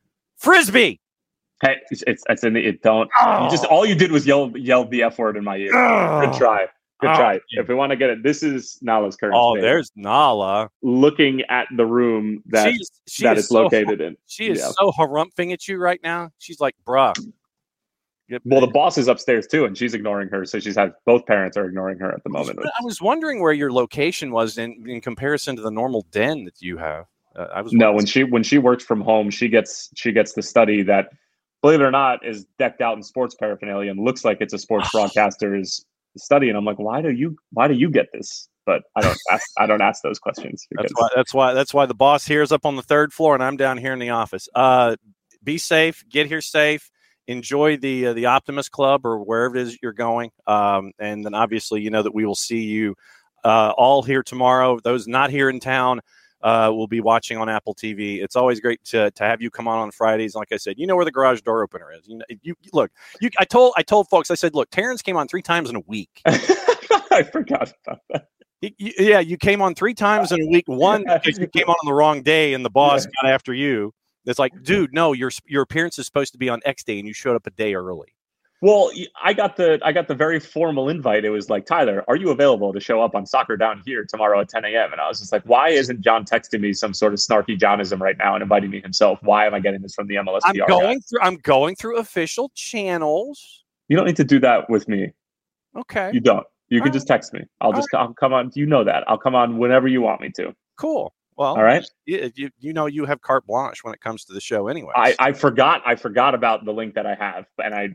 Frisbee. Hey, it's it's, it's in the it don't. Oh. You just all you did was yell yell the F word in my ear. Oh. Good try. Good oh. try. If we want to get it, this is Nala's current. Oh, state. There's Nala looking at the room that she's, she that is it's so, located in. She is yeah. so harumphing at you right now. She's like, bruh. Well, the boss is upstairs too, and she's ignoring her. So she's had both parents are ignoring her at the moment. I was wondering where your location was in, in comparison to the normal den that you have. Uh, I was no when she when she works from home, she gets she gets the study that, believe it or not, is decked out in sports paraphernalia and looks like it's a sports broadcaster's study. And I'm like, why do you why do you get this? But I don't ask, I don't ask those questions. That's why that's why that's why the boss here is up on the third floor and I'm down here in the office. Uh, be safe. Get here safe. Enjoy the uh, the Optimus Club or wherever it is you're going. Um, and then obviously, you know that we will see you uh, all here tomorrow. Those not here in town uh, will be watching on Apple T V. It's always great to to have you come on on Fridays. Like I said, you know where the garage door opener is. You know, you look. You, I told I told folks. I said, look, Terrence came on three times in a week. I forgot about that. You, you, yeah, you came on three times in a week. One because you came on on the wrong day, and the boss yeah. got after you. It's like, dude, no, your your appearance is supposed to be on X day, and you showed up a day early. Well, I got the I got the very formal invite. It was like, Tyler, are you available to show up on Soccer Down Here tomorrow at ten a.m.? And I was just like, why isn't John texting me some sort of snarky Johnism right now and inviting me himself? Why am I getting this from the M L S P R? I'm going guy? through. I'm going through official channels. You don't need to do that with me. Okay. You don't. You All can right. just text me. I'll just right. I'll come on. You know that. I'll come on whenever you want me to. Cool. Well, all right. You, you, you know you have carte blanche when it comes to the show anyway. I, I forgot I forgot about the link that I have, and I,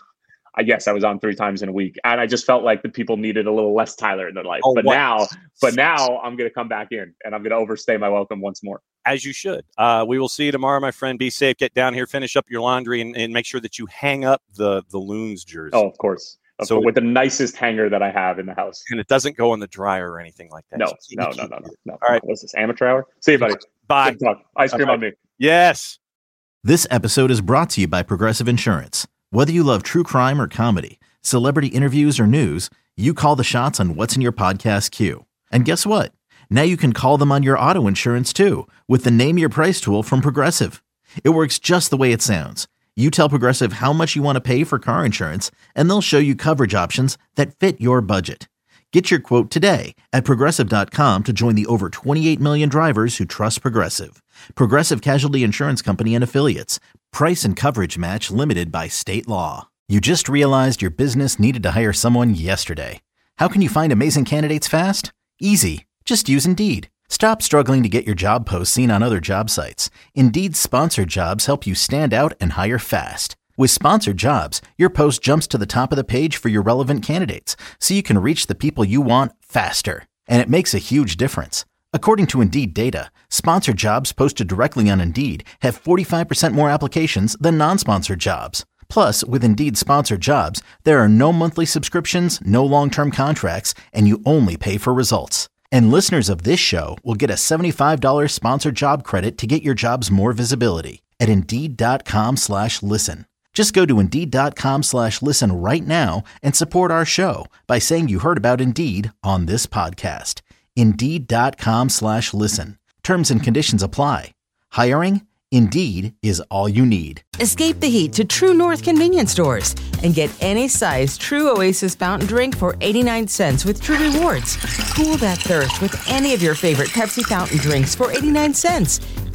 I guess I was on three times in a week, and I just felt like the people needed a little less Tyler in their life. Oh, but what? now, but now I'm going to come back in, and I'm going to overstay my welcome once more. As you should. Uh, we will see you tomorrow, my friend. Be safe. Get down here, finish up your laundry, and, and make sure that you hang up the the Loons jersey. Oh, of course. So with the nicest hanger that I have in the house, and it doesn't go in the dryer or anything like that. No, no, no, no, no, no. All right, what's this amateur hour? See you, buddy. Bye. Good talk. Ice cream Bye. on me. Yes. This episode is brought to you by Progressive Insurance. Whether you love true crime or comedy, celebrity interviews or news, you call the shots on what's in your podcast queue. And guess what? Now you can call them on your auto insurance too with the Name Your Price tool from Progressive. It works just the way it sounds. You tell Progressive how much you want to pay for car insurance, and they'll show you coverage options that fit your budget. Get your quote today at Progressive dot com to join the over twenty-eight million drivers who trust Progressive. Progressive Casualty Insurance Company and Affiliates. Price and coverage match limited by state law. You just realized your business needed to hire someone yesterday. How can you find amazing candidates fast? Easy. Just use Indeed. Stop struggling to get your job posts seen on other job sites. Indeed's sponsored jobs help you stand out and hire fast. With sponsored jobs, your post jumps to the top of the page for your relevant candidates, so you can reach the people you want faster. And it makes a huge difference. According to Indeed data, sponsored jobs posted directly on Indeed have forty-five percent more applications than non-sponsored jobs. Plus, with Indeed sponsored jobs, there are no monthly subscriptions, no long-term contracts, and you only pay for results. And listeners of this show will get a seventy-five dollars sponsored job credit to get your jobs more visibility at Indeed.com slash listen. Just go to Indeed.com slash listen right now and support our show by saying you heard about Indeed on this podcast. Indeed.com slash listen. Terms and conditions apply. Hiring? Indeed is all you need. Escape the heat to True North convenience stores and get any size True Oasis fountain drink for eighty-nine cents with True Rewards. Cool that thirst with any of your favorite Pepsi fountain drinks for eighty-nine cents.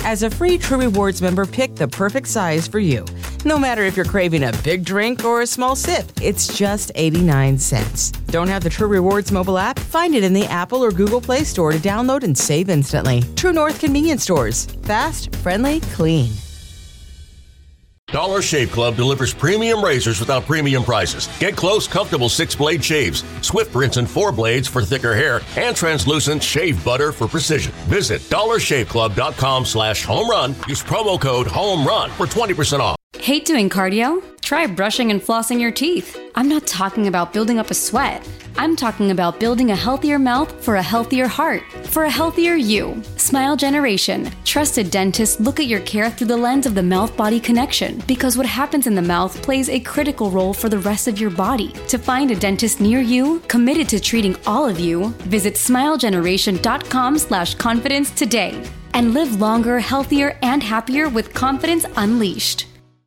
As a free True Rewards member, pick the perfect size for you. No matter if you're craving a big drink or a small sip, it's just eighty-nine cents. Don't have the True Rewards mobile app? Find it in the Apple or Google Play Store to download and save instantly. True North Convenience Stores. Fast, friendly, clean. Dollar Shave Club delivers premium razors without premium prices. Get close, comfortable six-blade shaves, swift rinse and four blades for thicker hair, and translucent shave butter for precision. Visit dollar shave club dot com slash home run. Use promo code HOMERUN for twenty percent off. Hate doing cardio? Try brushing and flossing your teeth. I'm not talking about building up a sweat. I'm talking about building a healthier mouth for a healthier heart, for a healthier you. Smile Generation. Trusted dentists look at your care through the lens of the mouth-body connection, because what happens in the mouth plays a critical role for the rest of your body. To find a dentist near you, committed to treating all of you, visit smile generation dot com slash confidence today. And live longer, healthier, and happier with confidence unleashed.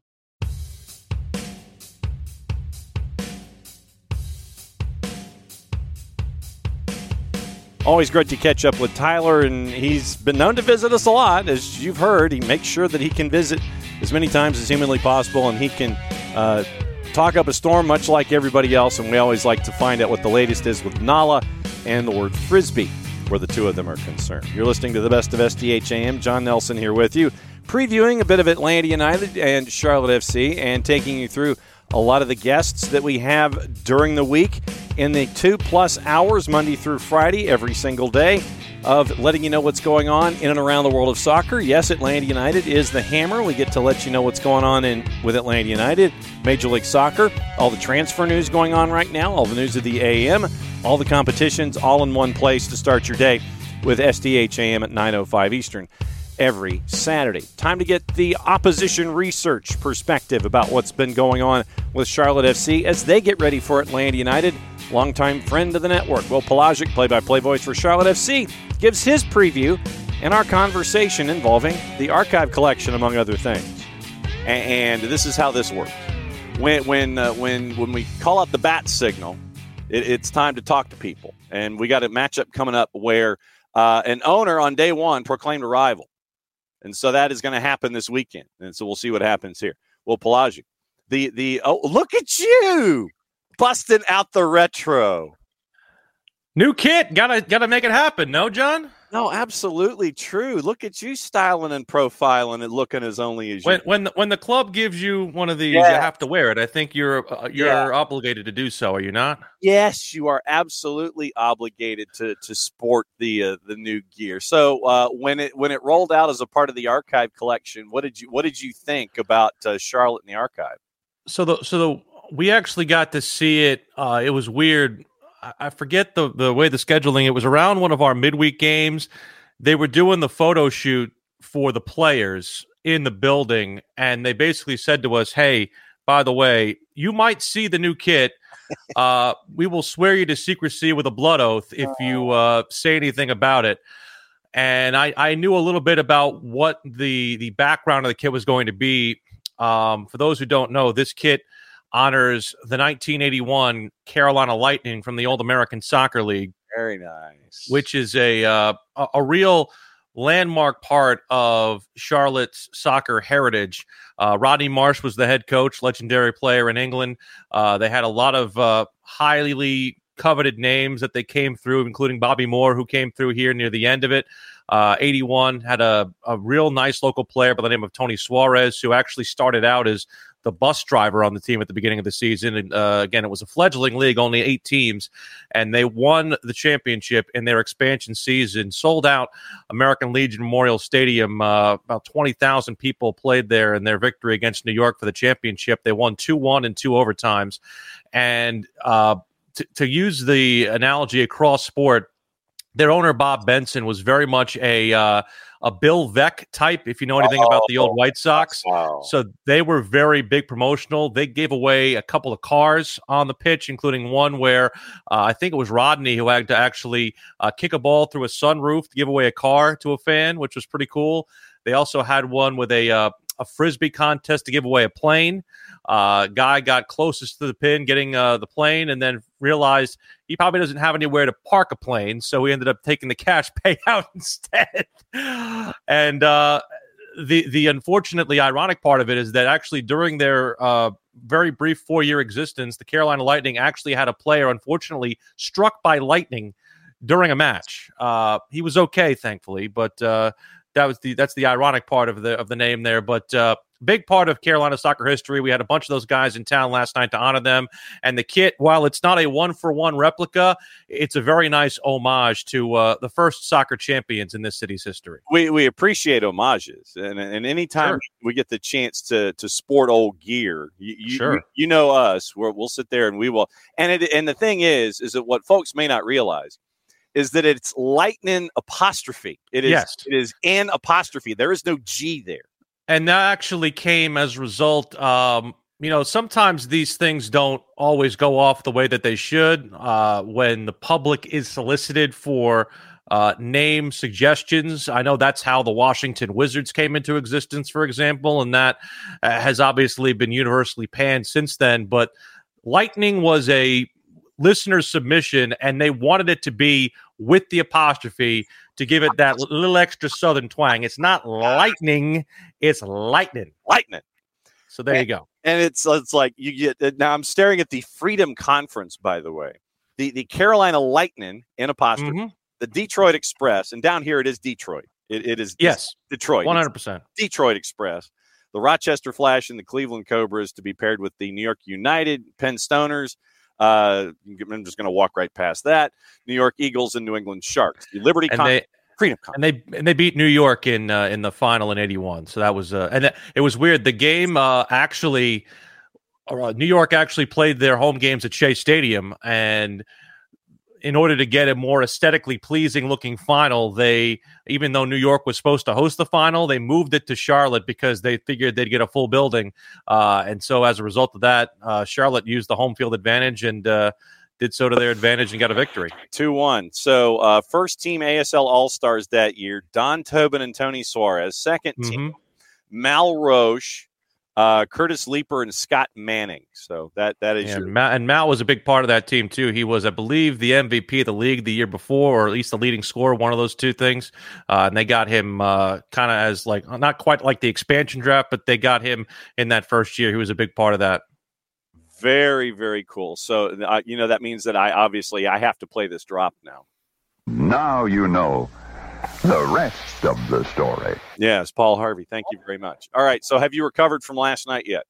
Always great to catch up with Tyler, and he's been known to visit us a lot. As you've heard, he makes sure that he can visit as many times as humanly possible, and he can uh, talk up a storm much like everybody else, and we always like to find out what the latest is with Nala and the word Frisbee, where the two of them are concerned. You're listening to the best of S D H A M. John Nelson here with you, previewing a bit of Atlanta United and Charlotte F C, and taking you through a lot of the guests that we have during the week in the two-plus hours, Monday through Friday, every single day, of letting you know what's going on in and around the world of soccer. Yes, Atlanta United is the hammer. We get to let you know what's going on in with Atlanta United, Major League Soccer, all the transfer news going on right now, all the news of the A M, all the competitions, all in one place to start your day with S D H A M at nine oh five Eastern every Saturday. Time to get the opposition research perspective about what's been going on with Charlotte F C as they get ready for Atlanta United. Longtime friend of the network, Will Pelagic, play-by-play voice for Charlotte F C, gives his preview and our conversation involving the archive collection, among other things. And this is how this works. When when uh, when when we call out the bat signal, it, it's time to talk to people. And we got a matchup coming up where uh, an owner on day one proclaimed a rival. And so that is going to happen this weekend. And so we'll see what happens here. Will Pelagic, the the oh, look at you busting out the retro. New kit, gotta gotta make it happen. No, John? No, absolutely true. Look at you styling and profiling and looking as only as you. When when the, when the club gives you one of these, yeah. You have to wear it. I think you're uh, you're yeah. obligated to do so. Are you not? Yes, you are absolutely obligated to to sport the uh, the new gear. So uh, when it when it rolled out as a part of the archive collection, what did you what did you think about uh, Charlotte and the archive? So the so the we actually got to see it. Uh, it was weird. I forget the, the way the scheduling, it was around one of our midweek games. They were doing the photo shoot for the players in the building, and they basically said to us, hey, by the way, you might see the new kit. Uh, we will swear you to secrecy with a blood oath if you uh, say anything about it. And I, I knew a little bit about what the, the background of the kit was going to be. Um, for those who don't know, this kit honors the nineteen eighty-one Carolina Lightning from the Old American Soccer League. Very nice. Which is a uh, a, a real landmark part of Charlotte's soccer heritage. Uh, Rodney Marsh was the head coach, legendary player in England. Uh, they had a lot of uh, highly coveted names that they came through, including Bobby Moore, who came through here near the end of it. Uh, eighty-one had a, a real nice local player by the name of Tony Suarez, who actually started out as the bus driver on the team at the beginning of the season. And uh, again, it was a fledgling league, only eight teams, and they won the championship in their expansion season, sold out American Legion Memorial Stadium. Uh, about twenty thousand people played there in their victory against New York for the championship. They won two one and two overtimes. And uh, t- to use the analogy across sport, their owner, Bob Benson, was very much a uh, a Bill Veeck type, if you know anything oh, about the old White Sox. Wow. So they were very big promotional. They gave away a couple of cars on the pitch, including one where uh, I think it was Rodney who had to actually uh, kick a ball through a sunroof to give away a car to a fan, which was pretty cool. They also had one with a uh, a Frisbee contest to give away a plane. Uh, guy got closest to the pin getting uh, the plane and then realized he probably doesn't have anywhere to park a plane. So he ended up taking the cash payout instead. And uh, the the unfortunately ironic part of it is that actually during their uh, very brief four-year existence, the Carolina Lightning actually had a player, unfortunately, struck by lightning during a match. Uh, he was okay, thankfully, but uh, that was the that's the ironic part of the of the name there. But uh, big part of Carolina soccer history. We had a bunch of those guys in town last night to honor them. And the kit, while it's not a one-for-one replica, it's a very nice homage to uh, the first soccer champions in this city's history. We we appreciate homages. And and anytime Sure. we get the chance to to sport old gear, you, you, Sure. you, you know us, we're, we'll sit there and we will. And it, and the thing is, is that what folks may not realize is that it's lightning apostrophe. It is, Yes. it is an apostrophe. There is no G there. And that actually came as a result. Um, you know, sometimes these things don't always go off the way that they should. Uh, when the public is solicited for uh, name suggestions, I know that's how the Washington Wizards came into existence, for example, and that uh, has obviously been universally panned since then. But Lightning was a listener's submission, and they wanted it to be with the apostrophe to give it that little extra southern twang. It's not lightning, it's lightning. Lightning. So there you go. And it's it's like you get now. I'm staring at the Freedom Conference, by the way, the the Carolina Lightning in apostrophe, Mhm. the Detroit Express, and down here it is Detroit. It, it is Yes, Detroit, one It's hundred percent. Detroit Express, the Rochester Flash, and the Cleveland Cobras to be paired with the New York United, Penn Stoners. Uh, I'm just going to walk right past that. New York Eagles and New England Sharks. The Liberty And Con- they Freedom Conference. and they and they beat New York in uh, in the final in eighty-one. So that was uh, and it, it was weird. The game uh, actually, uh, New York actually played their home games at Shea Stadium, and in order to get a more aesthetically pleasing looking final, they, even though New York was supposed to host the final, they moved it to Charlotte because they figured they'd get a full building. Uh, and so as a result of that, uh, Charlotte used the home field advantage and uh, did so to their advantage and got a victory. two one. So uh, first team A S L All-Stars that year, Don Tobin and Tony Suarez. Second team, Mal Roche, uh, Curtis Leeper, and Scott Manning. So that that is Yeah, your Matt, and Matt was a big part of that team too. He was, I believe, the M V P of the league the year before, or at least the leading scorer, one of those two things. Uh, and they got him uh, kind of as like not quite like the expansion draft, but they got him in that first year. He was a big part of that. very, very cool. So, uh, you know, that means that I obviously I have to play this drop now. Now you know the rest of the story. Yes, Paul Harvey. Thank you very much. All right. So have you recovered from last night yet?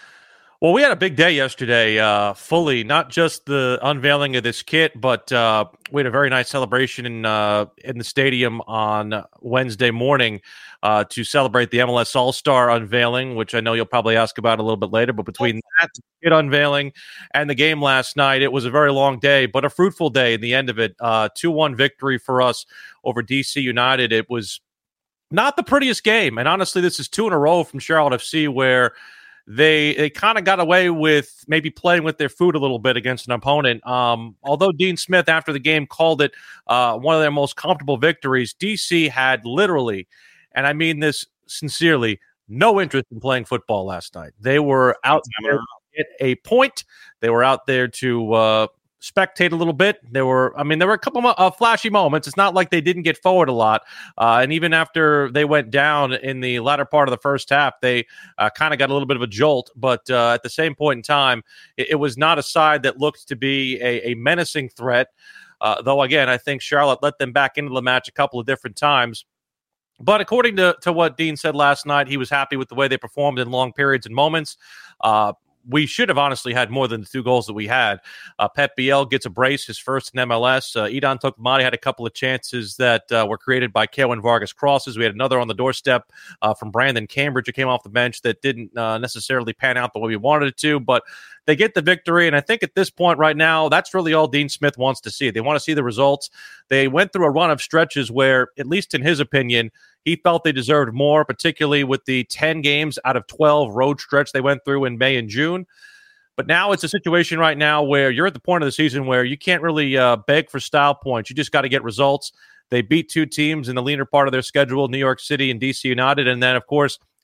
Well, we had a big day yesterday, uh, fully, not just the unveiling of this kit, but uh, we had a very nice celebration in uh, in the stadium on Wednesday morning uh, to celebrate the M L S All-Star unveiling, which I know you'll probably ask about a little bit later. But between that kit unveiling and the game last night, it was a very long day, but a fruitful day in the end of it. Uh, two one victory for us over D C United. It was not the prettiest game. And honestly, this is two in a row from Charlotte F C where They they kind of got away with maybe playing with their food a little bit against an opponent. Um, although Dean Smith, after the game, called it uh, one of their most comfortable victories, D C had literally, and I mean this sincerely, no interest in playing football last night. They were out there to get a point. They were out there to uh, spectate a little bit. There were, I mean, there were a couple of uh, flashy moments. It's not like they didn't get forward a lot. Uh, and even after they went down in the latter part of the first half, they uh, kind of got a little bit of a jolt. But uh, at the same point in time, it, it was not a side that looked to be a, a menacing threat. Uh, though, again, I think Charlotte let them back into the match a couple of different times. But according to, to what Dean said last night, he was happy with the way they performed in long periods and moments. Uh, We should have honestly had more than the two goals that we had. Uh, Pep Biel gets a brace, his first in M L S. Uh, Idan Tokumadi had a couple of chances that uh, were created by Kaelin Vargas crosses. We had another on the doorstep uh, from Brandon Cambridge, who came off the bench that didn't uh, necessarily pan out the way we wanted it to. But they get the victory, and I think at this point right now, that's really all Dean Smith wants to see. They want to see the results. They went through a run of stretches where, at least in his opinion, he felt they deserved more, particularly with the ten games out of twelve road stretch they went through in May and June. But now it's a situation right now where you're at the point of the season where you can't really uh, beg for style points. You just got to get results. They beat two teams in the leaner part of their schedule, New York City and D C United. And then, of course,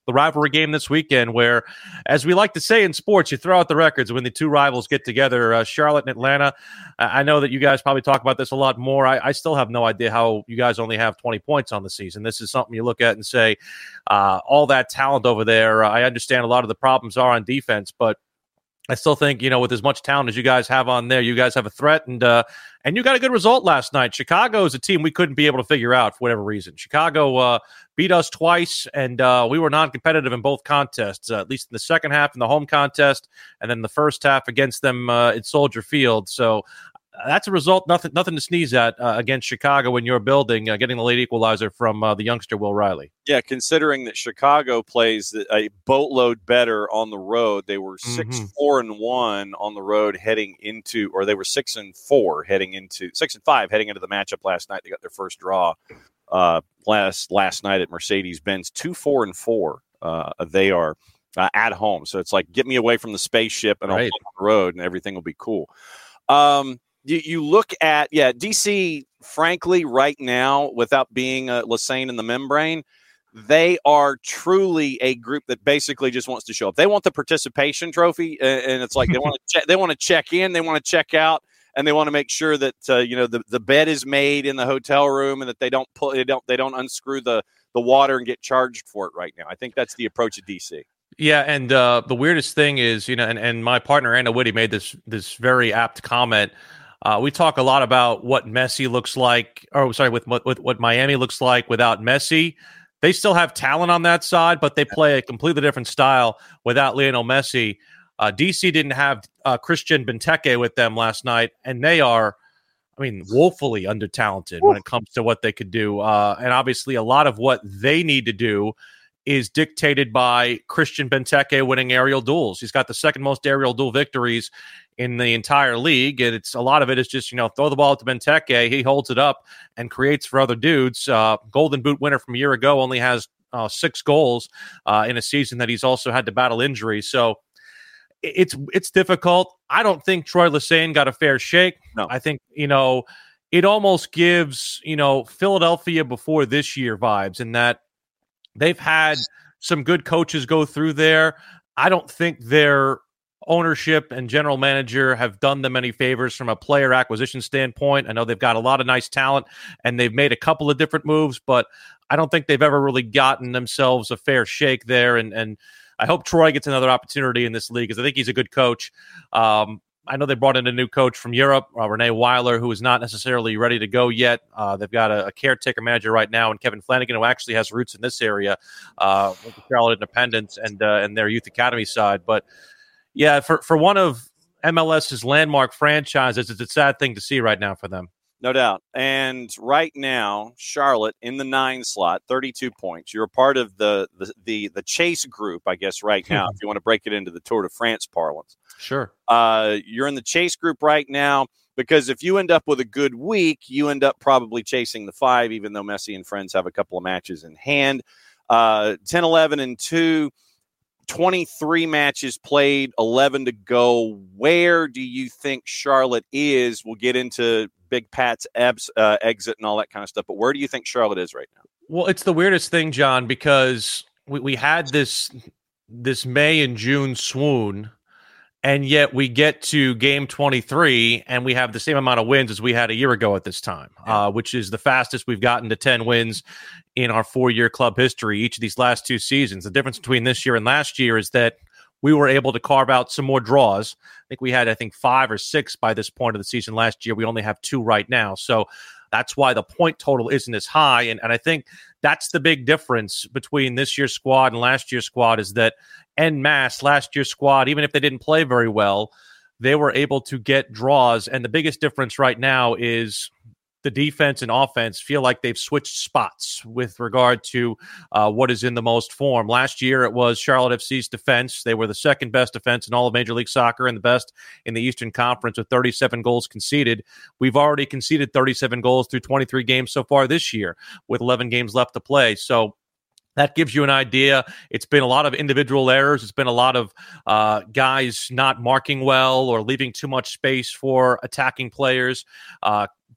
the rivalry game this weekend where, as we like to say in sports, you throw out the records when the two rivals get together, uh, Charlotte and Atlanta. I know that you guys probably talk about this a lot more. I, I still have no idea how you guys only have twenty points on the season. This is something you look at and say, uh, all that talent over there. I understand a lot of the problems are on defense, but I still think, you know, with as much talent as you guys have on there, you guys have a threat, and uh, and you got a good result last night. Chicago is a team we couldn't be able to figure out for whatever reason. Chicago uh, beat us twice, and uh, we were non-competitive in both contests, uh, at least in the second half in the home contest, and then the first half against them uh, at Soldier Field. So that's a result, nothing nothing to sneeze at uh, against Chicago in your building, uh, getting the late equalizer from uh, the youngster Will Riley. Yeah, considering that Chicago plays a boatload better on the road, they were six Mm-hmm. four and one on the road heading into, or they were six and four heading into six and five heading into the matchup last night. They got their first draw uh, last last night at Mercedes-Benz. Two four and four. Uh, they are uh, at home, so it's like get me away from the spaceship and I'll Right. play on the road, and everything will be cool. Um, You, you look at, yeah, D C, frankly, right now, without being a Lassane in the membrane, they are truly a group that basically just wants to show up. They want the participation trophy, and, and it's like they want to che- they want to check in, they want to check out, and they want to make sure that uh, you know the, the bed is made in the hotel room, and that they don't pull they don't they don't unscrew the the water and get charged for it right now. I think that's the approach at D C. Yeah, and uh, the weirdest thing is, you know, and, and my partner Anna Whitty made this this very apt comment. Uh, we talk a lot about what Messi looks like, or sorry, with, with what Miami looks like without Messi. They still have talent on that side, but they play a completely different style without Lionel Messi. Uh, D C didn't have uh, Christian Benteke with them last night, and they are, I mean, woefully under-talented when it comes to what they could do. Uh, and obviously, a lot of what they need to do is dictated by Christian Benteke winning aerial duels. He's got the second most aerial duel victories in the entire league, and it's a lot of it is just, you know, throw the ball to Benteke, he holds it up and creates for other dudes. Uh, Golden Boot winner from a year ago only has uh, six goals uh, in a season that he's also had to battle injury. So it's it's difficult. I don't think Troy Lassane got a fair shake. No. I think, you know, it almost gives, you know, Philadelphia before this year vibes, in that they've had some good coaches go through there. I don't think their ownership and general manager have done them any favors from a player acquisition standpoint. I know they've got a lot of nice talent and they've made a couple of different moves, but I don't think they've ever really gotten themselves a fair shake there. And and I hope Troy gets another opportunity in this league, because I think he's a good coach. Um, I know they brought in a new coach from Europe, uh, Renee Weiler, who is not necessarily ready to go yet. Uh, they've got a, a caretaker manager right now, and Kevin Flanagan, who actually has roots in this area, uh, with the Charlotte Independence and uh, and their youth academy side. But yeah, for, for one of MLS's landmark franchises, it's a sad thing to see right now for them. No doubt. And right now, Charlotte in the nine slot, thirty-two points. You're a part of the the the, the chase group, I guess, right now, if you want to break it into the Tour de France parlance. Sure. Uh, you're in the chase group right now, because if you end up with a good week, you end up probably chasing the five, even though Messi and friends have a couple of matches in hand. Uh, ten, eleven, and two. twenty-three matches played, eleven to go. Where do you think Charlotte is? We'll get into Big Pat's abs, uh, exit and all that kind of stuff, but where do you think Charlotte is right now? Well, it's the weirdest thing, John, because we, we had this this May and June swoon, and yet we get to game twenty-three and we have the same amount of wins as we had a year ago at this time, yeah. uh, which is the fastest we've gotten to ten wins in our four-year club history each of these last two seasons. The difference between this year and last year is that we were able to carve out some more draws. I think we had, I think, five or six by this point of the season last year. We only have two right now. So that's why the point total isn't as high. And, and I think that's the big difference between this year's squad and last year's squad, is that en masse, last year's squad, even if they didn't play very well, they were able to get draws. And the biggest difference right now is the defense and offense feel like they've switched spots with regard to uh, what is in the most form. Last year, it was Charlotte F C's defense. They were the second best defense in all of Major League Soccer and the best in the Eastern Conference with thirty-seven goals conceded. We've already conceded thirty-seven goals through twenty-three games so far this year with eleven games left to play. So that gives you an idea. It's been a lot of individual errors. It's been a lot of uh, guys not marking well or leaving too much space for attacking players. Uh,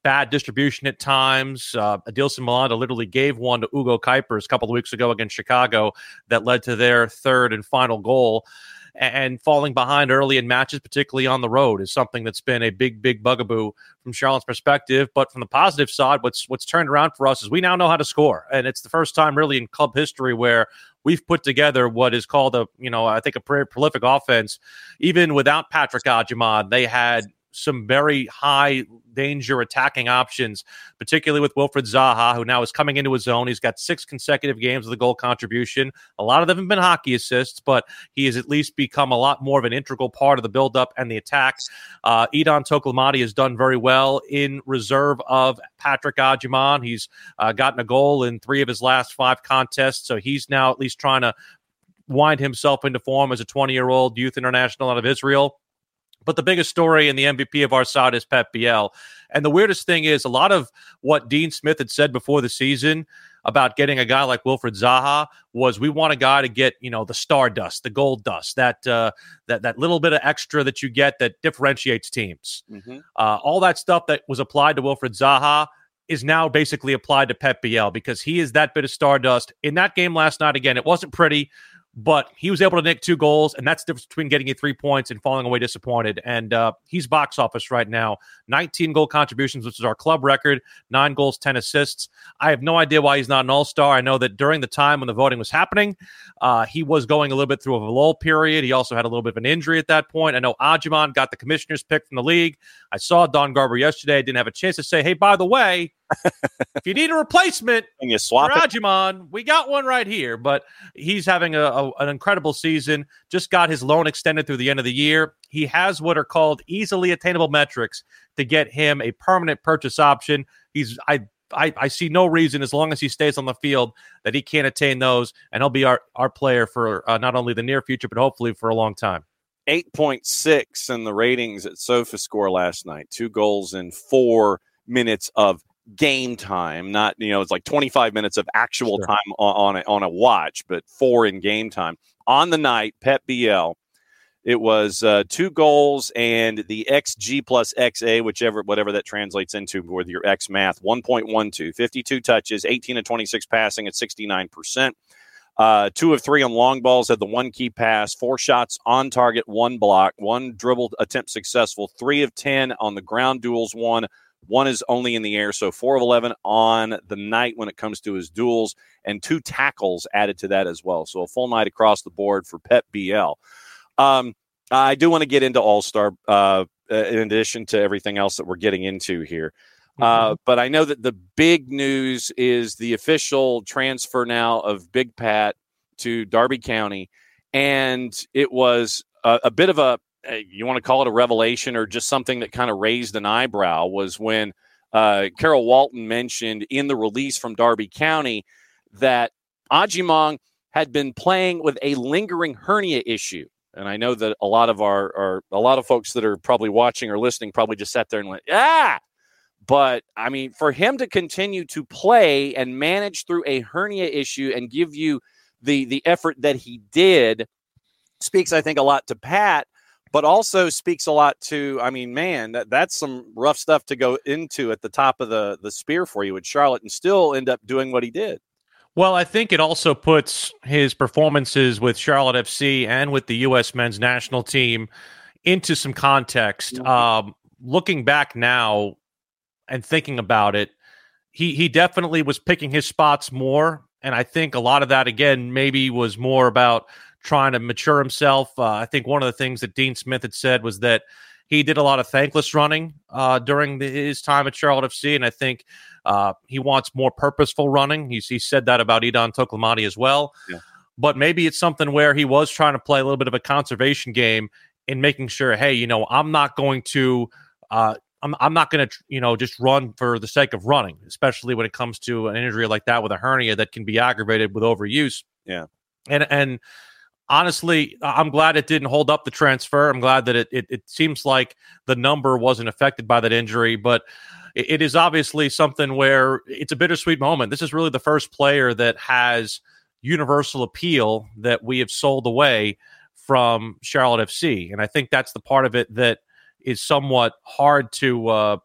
bad distribution at times. Uh, Adilson Milano literally gave one to Ugo Kuipers a couple of weeks ago against Chicago that led to their third and final goal. And falling behind early in matches, particularly on the road, is something that's been a big, big bugaboo from Charlotte's perspective. But from the positive side, what's what's turned around for us is we now know how to score. And it's the first time really in club history where we've put together what is called a, you know, I think a pretty prolific offense. Even without Patrick Agyemang, they had some very high danger attacking options, particularly with Wilfried Zaha, who now is coming into his own. He's got six consecutive games with a goal contribution. A lot of them have been hockey assists, but he has at least become a lot more of an integral part of the buildup and the attack. Uh, Edon Tokolamadi has done very well in reserve of Patrick Agyemang. He's uh, gotten a goal in three of his last five contests, so he's now at least trying to wind himself into form as a twenty-year-old youth international out of Israel. But the biggest story and the M V P of our side is Pep Biel. And the weirdest thing is a lot of what Dean Smith had said before the season about getting a guy like Wilfried Zaha was we want a guy to get, you know, the stardust, the gold dust, that uh, that that little bit of extra that you get that differentiates teams. Mm-hmm. Uh, all that stuff that was applied to Wilfried Zaha is now basically applied to Pep Biel because he is that bit of stardust. In that game last night, again, it wasn't pretty, but he was able to nick two goals, and that's the difference between getting you three points and falling away disappointed. And uh, he's box office right now. nineteen goal contributions, which is our club record, nine goals, ten assists. I have no idea why he's not an all-star. I know that during the time when the voting was happening, uh, he was going a little bit through a lull period. He also had a little bit of an injury at that point. I know Agyemang got the commissioner's pick from the league. I saw Don Garber yesterday. I didn't have a chance to say, hey, by the way, if you need a replacement and you swap for Agyemang, we got one right here. But he's having a, a, an incredible season. Just got his loan extended through the end of the year. He has what are called easily attainable metrics to get him a permanent purchase option. He's I I, I see no reason, as long as he stays on the field, that he can't attain those, and he'll be our, our player for uh, not only the near future, but hopefully for a long time. eight point six in the ratings at SofaScore last night. Two goals in four minutes of game time. Not, you know, it's like twenty-five minutes of actual Sure. time on, on, a, on a watch, but four in game time. On the night, Pep Biel, it was uh, two goals and the X G plus X A, whichever, whatever that translates into with your X math, one point one two, fifty-two touches, eighteen of twenty-six passing at sixty-nine percent. Uh, two of three on long balls, had the one key pass, four shots on target, one block, one dribble attempt successful, three of ten on the ground duels, one. One is only in the air, so four of eleven on the night when it comes to his duels, and two tackles added to that as well. So a full night across the board for Pep Biel. Um, I do want to get into All-Star uh, in addition to everything else that we're getting into here. Uh, mm-hmm. But I know that the big news is the official transfer now of Big Pat to Darby County, and it was a, a bit of a, you want to call it a revelation or just something that kind of raised an eyebrow, was when uh, Carol Walton mentioned in the release from Darby County that Agyemang had been playing with a lingering hernia issue. And I know that a lot of our, our a lot of folks that are probably watching or listening probably just sat there and went, ah. But I mean, for him to continue to play and manage through a hernia issue and give you the the effort that he did speaks, I think, a lot to Pat, but also speaks a lot to, I mean, man, that, that's some rough stuff to go into at the top of the, the spear for you at Charlotte and still end up doing what he did. Well, I think it also puts his performances with Charlotte F C and with the U S men's national team into some context. Mm-hmm. Um, looking back now and thinking about it, he he definitely was picking his spots more. And I think a lot of that, again, maybe was more about trying to mature himself. Uh, I think one of the things that Dean Smith had said was that he did a lot of thankless running uh, during the, his time at Charlotte F C, and I think uh, he wants more purposeful running. He's, he said that about Edon Tokolamadi as well. Yeah. But maybe it's something where he was trying to play a little bit of a conservation game in making sure, hey, you know, I'm not going to uh, I'm, I'm not going to, you know, just run for the sake of running, especially when it comes to an injury like that with a hernia that can be aggravated with overuse. Yeah. And, and, honestly, I'm glad it didn't hold up the transfer. I'm glad that it, it, it seems like the number wasn't affected by that injury, but it, it is obviously something where it's a bittersweet moment. This is really the first player that has universal appeal that we have sold away from Charlotte F C. And I think that's the part of it that is somewhat hard to uh,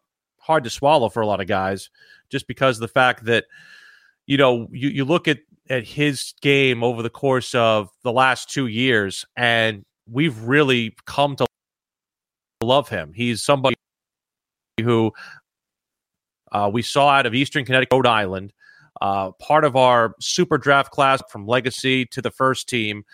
hard to swallow for a lot of guys, just because of the fact that, you know, you, you look at, at his game over the course of the last two years, and we've really come to love him. He's somebody who uh, we saw out of Eastern Connecticut, Rhode Island, uh, part of our super draft class from legacy to the first team.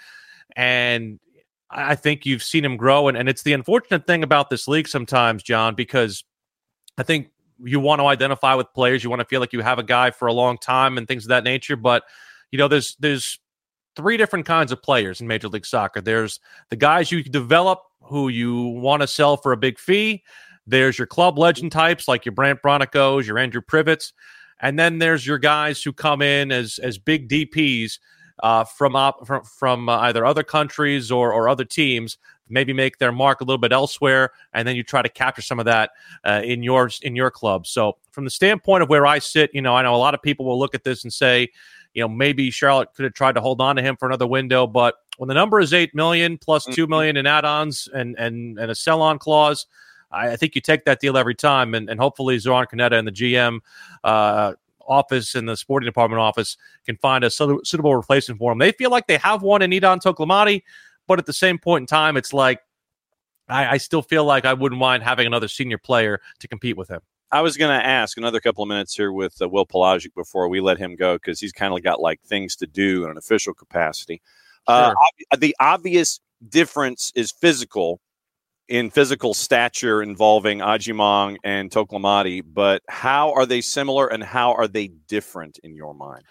And I think you've seen him grow. And, and it's the unfortunate thing about this league sometimes, John, because I think you want to identify with players. You want to feel like you have a guy for a long time and things of that nature. But, you know, there's there's three different kinds of players in Major League Soccer. There's the guys you develop who you want to sell for a big fee. There's your club legend types like your Brandt Bronicos, your Andrew Privets. And then there's your guys who come in as as big D Ps uh, from, op- from, from uh, either other countries or, or other teams, maybe make their mark a little bit elsewhere, and then you try to capture some of that uh, in your in your club. So from the standpoint of where I sit, you know, I know a lot of people will look at this and say, you know, maybe Charlotte could have tried to hold on to him for another window, but when the number is eight million plus two million in add-ons and and and a sell-on clause, I, I think you take that deal every time, and, and hopefully Zoran Kaneda and the G M uh, office and the sporting department office can find a su- suitable replacement for him. They feel like they have one in Idan Toklamati, but at the same point in time, it's like I, I still feel like I wouldn't mind having another senior player to compete with him. I was going to ask another couple of minutes here with uh, Will Pelagic before we let him go, because he's kind of got like things to do in an official capacity. Uh, Sure. ob- the obvious difference is physical, in physical stature involving Ajimong and Toklamati, but how are they similar and how are they different in your mind?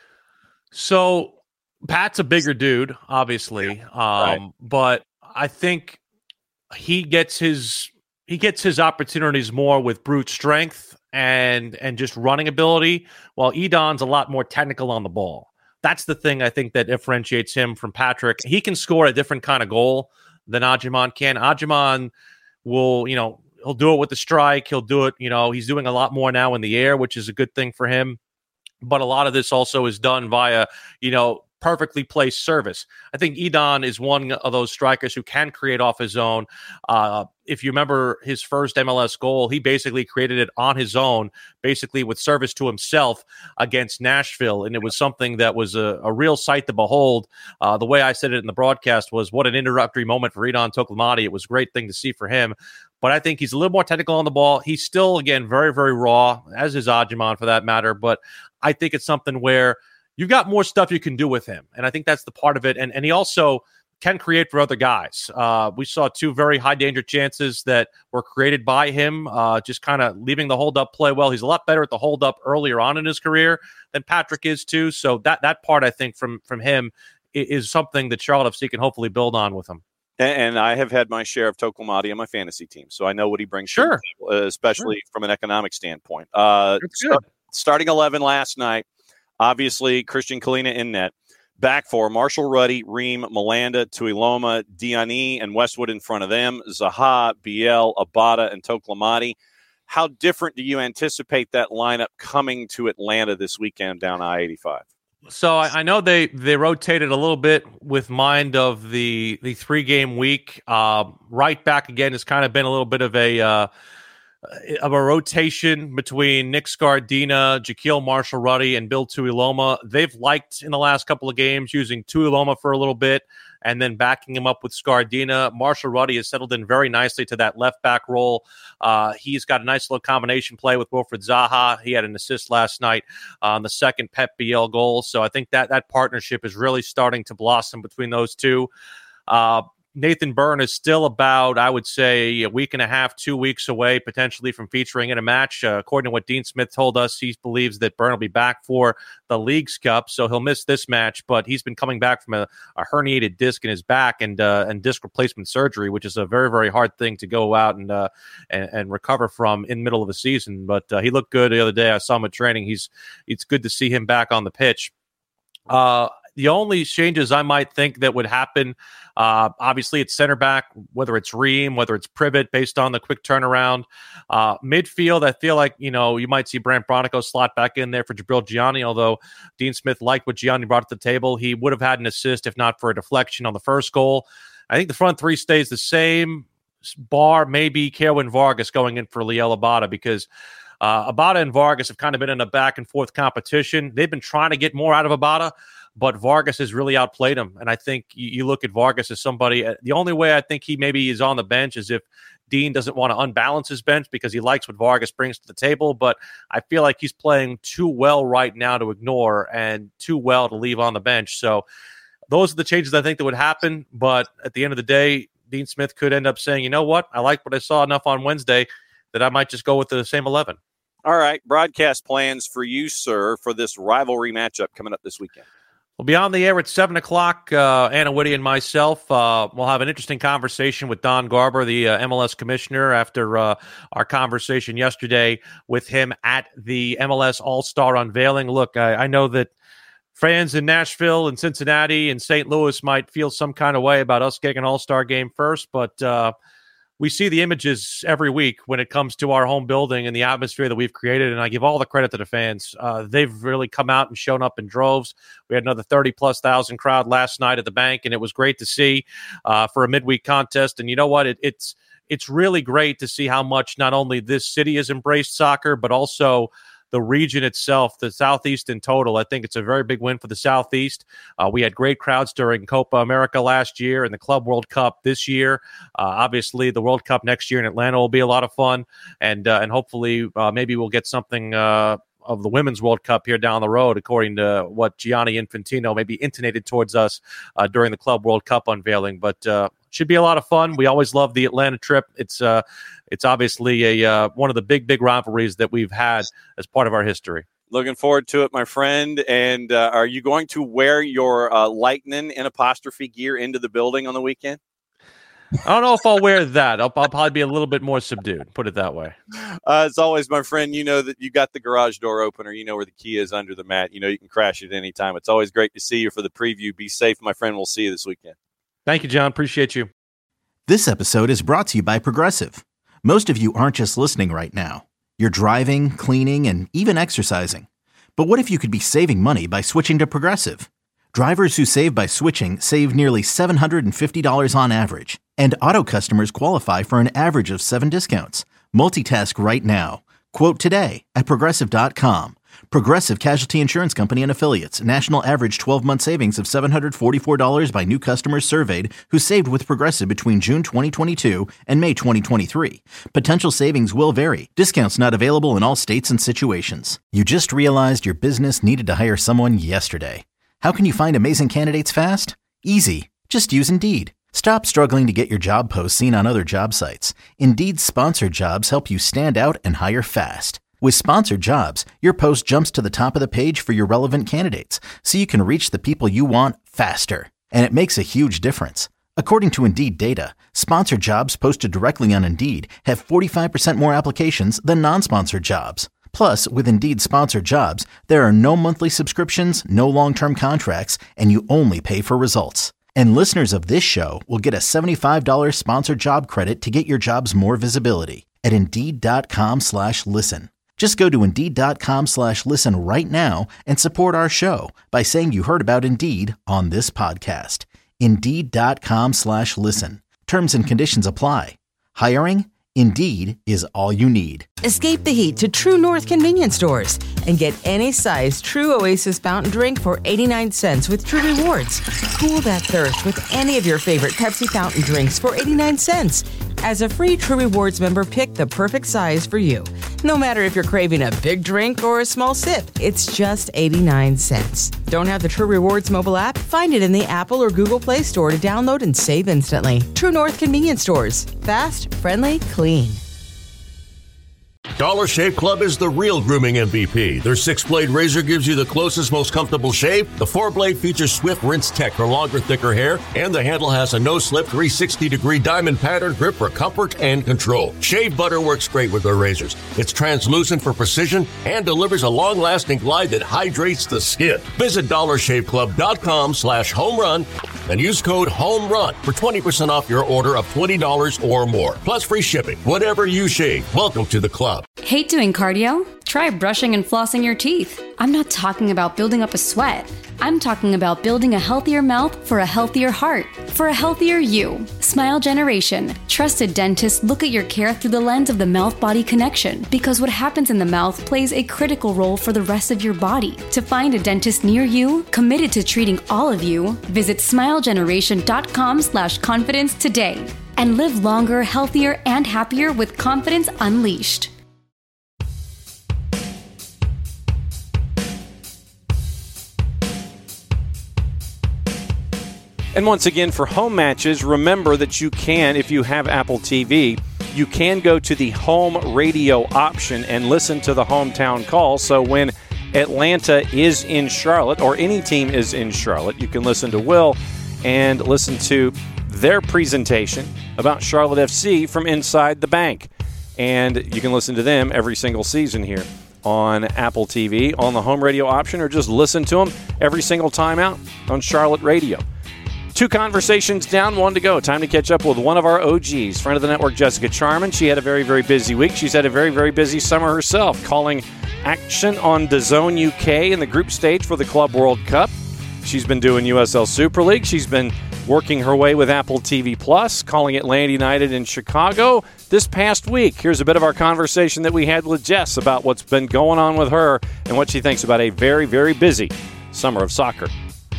So Pat's a bigger dude, obviously, um, Right. but I think he gets his he gets his opportunities more with brute strength and and just running ability, while Idan's a lot more technical on the ball. That's the thing I think that differentiates him from Patrick. He can score a different kind of goal than Ajimon can. Ajimon will, you know, he'll do it with the strike. He'll do it, you know, he's doing a lot more now in the air, which is a good thing for him. But a lot of this also is done via, you know, perfectly placed service. I think Idan is one of those strikers who can create off his own. Uh, if you remember his first M L S goal, he basically created it on his own, basically with service to himself against Nashville. And it was something that was a, a real sight to behold. Uh, the way I said it in the broadcast was, what an introductory moment for Idan Toklamati. It was a great thing to see for him. But I think he's a little more technical on the ball. He's still, again, very, very raw, as is Ajimon for that matter. But I think it's something where you've got more stuff you can do with him. And I think that's the part of it. And and he also can create for other guys. Uh, we saw two very high danger chances that were created by him, uh, just kind of leaving the hold up play well. He's a lot better at the hold up earlier on in his career than Patrick is too. So that that part, I think, from from him is, is something that Charlotte F C can hopefully build on with him. And I have had my share of Toklamati on my fantasy team, so I know what he brings, Sure. to the table, especially sure. from an economic standpoint. Uh, start, starting eleven last night, obviously Christian Kalina in net. Back four, Marshall Ruddy, Ream, Malanda, Tuiloma, Diani, and Westwood in front of them, Zaha, Biel, Abada, and Toklamati. How different do you anticipate that lineup coming to Atlanta this weekend down I eighty-five? So I, I know they, they rotated a little bit with mind of the the three game week. Uh, right back again has kind of been a little bit of a uh, of a rotation between Nick Scardina, Jaquil Marshall Ruddy, and Bill Tuiloma. They've liked in the last couple of games using Tuiloma for a little bit and then backing him up with Scardina. Marshall Ruddy has settled in very nicely to that left back role. Uh, he's got a nice little combination play with Wilfred Zaha. He had an assist last night on the second Pep Biel goal. So I think that that partnership is really starting to blossom between those two. Uh, Nathan Byrne is still about, I would say, a week and a half, two weeks away, potentially from featuring in a match. Uh, according to what Dean Smith told us, he believes that Byrne will be back for the Leagues Cup, so he'll miss this match. But he's been coming back from a, a herniated disc in his back and uh, and disc replacement surgery, which is a very, very hard thing to go out and uh, and, and recover from in the middle of a season. But uh, he looked good the other day. I saw him at training. He's it's good to see him back on the pitch. Uh, the only changes I might think that would happen, uh, obviously it's center back, whether it's Ream, whether it's Privet, based on the quick turnaround. Uh, midfield, I feel like, you know, you might see Brandt Bronico slot back in there for Jabril Gianni, although Dean Smith liked what Gianni brought to the table. He would have had an assist if not for a deflection on the first goal. I think the front three stays the same, bar maybe Kerwin Vargas going in for Liel Abada, because Uh, Abada and Vargas have kind of been in a back and forth competition. They've been trying to get more out of Abada, but Vargas has really outplayed him. And I think you, you look at Vargas as somebody, uh, the only way I think he maybe is on the bench is if Dean doesn't want to unbalance his bench because he likes what Vargas brings to the table. But I feel like he's playing too well right now to ignore and too well to leave on the bench. So those are the changes I think that would happen. But at the end of the day, Dean Smith could end up saying, you know what, I like what I saw enough on Wednesday that I might just go with the same eleven. All right, broadcast plans for you, sir, for this rivalry matchup coming up this weekend. We'll be on the air at seven o'clock. Uh, Anna Whitty and myself uh, will have an interesting conversation with Don Garber, the uh, M L S commissioner, after uh, our conversation yesterday with him at the M L S All-Star unveiling. Look, I, I know that fans in Nashville and Cincinnati and Saint Louis might feel some kind of way about us getting an All-Star game first, but uh, we see the images every week when it comes to our home building and the atmosphere that we've created, and I give all the credit to the fans. Uh, they've really come out and shown up in droves. We had another thirty-plus thousand crowd last night at the bank, and it was great to see uh, for a midweek contest. And you know what? It, it's it's really great to see how much not only this city has embraced soccer, but also the region itself, the Southeast in total. I think it's a very big win for the Southeast. Uh, we had great crowds during Copa America last year and the Club World Cup this year. Uh, obviously, the World Cup next year in Atlanta will be a lot of fun, and uh, and hopefully uh, maybe we'll get something uh, of the Women's World Cup here down the road, according to what Gianni Infantino maybe intonated towards us uh, during the Club World Cup unveiling. But uh, should be a lot of fun. We always love the Atlanta trip. It's uh, it's obviously a uh, one of the big, big rivalries that we've had as part of our history. Looking forward to it, my friend. And uh, are you going to wear your uh, Lightning and apostrophe gear into the building on the weekend? I don't know if I'll wear that. I'll, I'll probably be a little bit more subdued, put it that way. Uh, as always, my friend, you know that you got the garage door opener. You know where the key is under the mat. You know you can crash it anytime. It's always great to see you for the preview. Be safe, my friend. We'll see you this weekend. Thank you, John. Appreciate you. This episode is brought to you by Progressive. Most of you aren't just listening right now. You're driving, cleaning, and even exercising. But what if you could be saving money by switching to Progressive? Drivers who save by switching save nearly seven hundred fifty dollars on average. And auto customers qualify for an average of seven discounts. Multitask right now. Quote today at Progressive dot com. Progressive Casualty Insurance Company and Affiliates. National average twelve-month savings of seven hundred forty-four dollars by new customers surveyed who saved with Progressive between June twenty twenty-two and May twenty twenty-three. Potential savings will vary. Discounts not available in all states and situations. You just realized your business needed to hire someone yesterday. How can you find amazing candidates fast? Easy. Just use Indeed. Stop struggling to get your job posts seen on other job sites. Indeed's sponsored jobs help you stand out and hire fast. With sponsored jobs, your post jumps to the top of the page for your relevant candidates, so you can reach the people you want faster. And it makes a huge difference. According to Indeed data, sponsored jobs posted directly on Indeed have forty-five percent more applications than non-sponsored jobs. Plus, with Indeed sponsored jobs, there are no monthly subscriptions, no long-term contracts, and you only pay for results. And listeners of this show will get a seventy-five dollars sponsored job credit to get your jobs more visibility at Indeed.com slash listen. Just go to Indeed.com slash listen right now and support our show by saying you heard about Indeed on this podcast. Indeed.com slash listen. Terms and conditions apply. Hiring? Indeed is all you need. Escape the heat to True North convenience stores and get any size True Oasis fountain drink for eighty-nine cents with True Rewards. Cool that thirst with any of your favorite Pepsi fountain drinks for eighty-nine cents. As a free True Rewards member, pick the perfect size for you. No matter if you're craving a big drink or a small sip, it's just eighty-nine cents. Don't have the True Rewards mobile app? Find it in the Apple or Google Play Store to download and save instantly. True North convenience stores. Fast, friendly, clean. Dollar Shave Club is the real grooming M V P. Their six-blade razor gives you the closest, most comfortable shave. The four-blade features Swift Rinse Tech for longer, thicker hair. And the handle has a no-slip three sixty degree diamond pattern grip for comfort and control. Shave butter works great with their razors. It's translucent for precision and delivers a long-lasting glide that hydrates the skin. Visit dollarshaveclub.com slash home run and use code HOMERUN for twenty percent off your order of twenty dollars or more. Plus free shipping. Whatever you shave, welcome to the club. Hate doing cardio? Try brushing and flossing your teeth. I'm not talking about building up a sweat. I'm talking about building a healthier mouth for a healthier heart, for a healthier you. Smile Generation. Trusted dentists look at your care through the lens of the mouth-body connection, because what happens in the mouth plays a critical role for the rest of your body. To find a dentist near you, committed to treating all of you, visit smilegeneration.com slash confidence today and live longer, healthier, and happier with confidence unleashed. And once again, for home matches, remember that you can, if you have Apple T V, you can go to the home radio option and listen to the hometown call. So when Atlanta is in Charlotte, or any team is in Charlotte, you can listen to Will and listen to their presentation about Charlotte F C from inside the bank. And you can listen to them every single season here on Apple T V, on the home radio option, or just listen to them every single time out on Charlotte Radio. Two conversations down, one to go. Time to catch up with one of our O Gs, friend of the network, Jessica Charman. She had a very, very busy week. She's had a very, very busy summer herself, calling action on DAZN U K in the group stage for the Club World Cup. She's been doing U S L Super League. She's been working her way with Apple T V Plus, calling Atlanta United in Chicago this past week. Here's a bit of our conversation that we had with Jess about what's been going on with her and what she thinks about a very, very busy summer of soccer.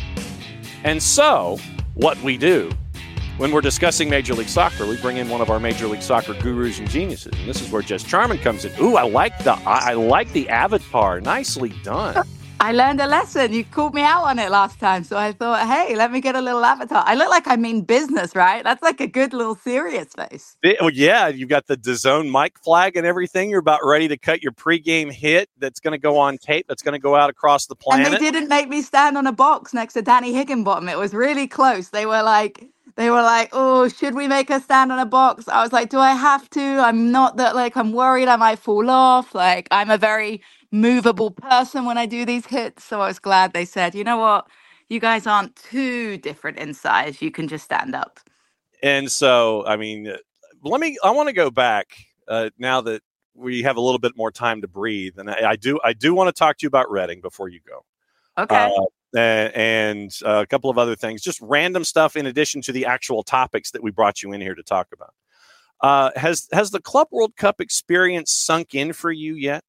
And so, what we do when we're discussing Major League Soccer, we bring in one of our Major League Soccer gurus and geniuses, and this is where Jess Charman comes in. Ooh, I like the I, I like the avatar. Nicely done. I learned a lesson. You called me out on it last time, so I thought, hey, let me get a little avatar. I look like I mean business, right? That's like a good little serious face. Oh, yeah, you've got the DAZN mic flag and everything. You're about ready to cut your pregame hit that's going to go on tape, that's going to go out across the planet. And they didn't make me stand on a box next to Danny Higginbottom. It was really close. They were like... They were like, oh, should we make her stand on a box? I was like, do I have to? I'm not that, like, I'm worried I might fall off. Like, I'm a very movable person when I do these hits. So I was glad they said, you know what? You guys aren't too different in size. You can just stand up. And so, I mean, let me, I want to go back uh, now that we have a little bit more time to breathe. And I, I do, I do want to talk to you about Reading before you go. Okay. Uh, and uh, a couple of other things, just random stuff in addition to the actual topics that we brought you in here to talk about. Uh, has has the Club World Cup experience sunk in for you yet?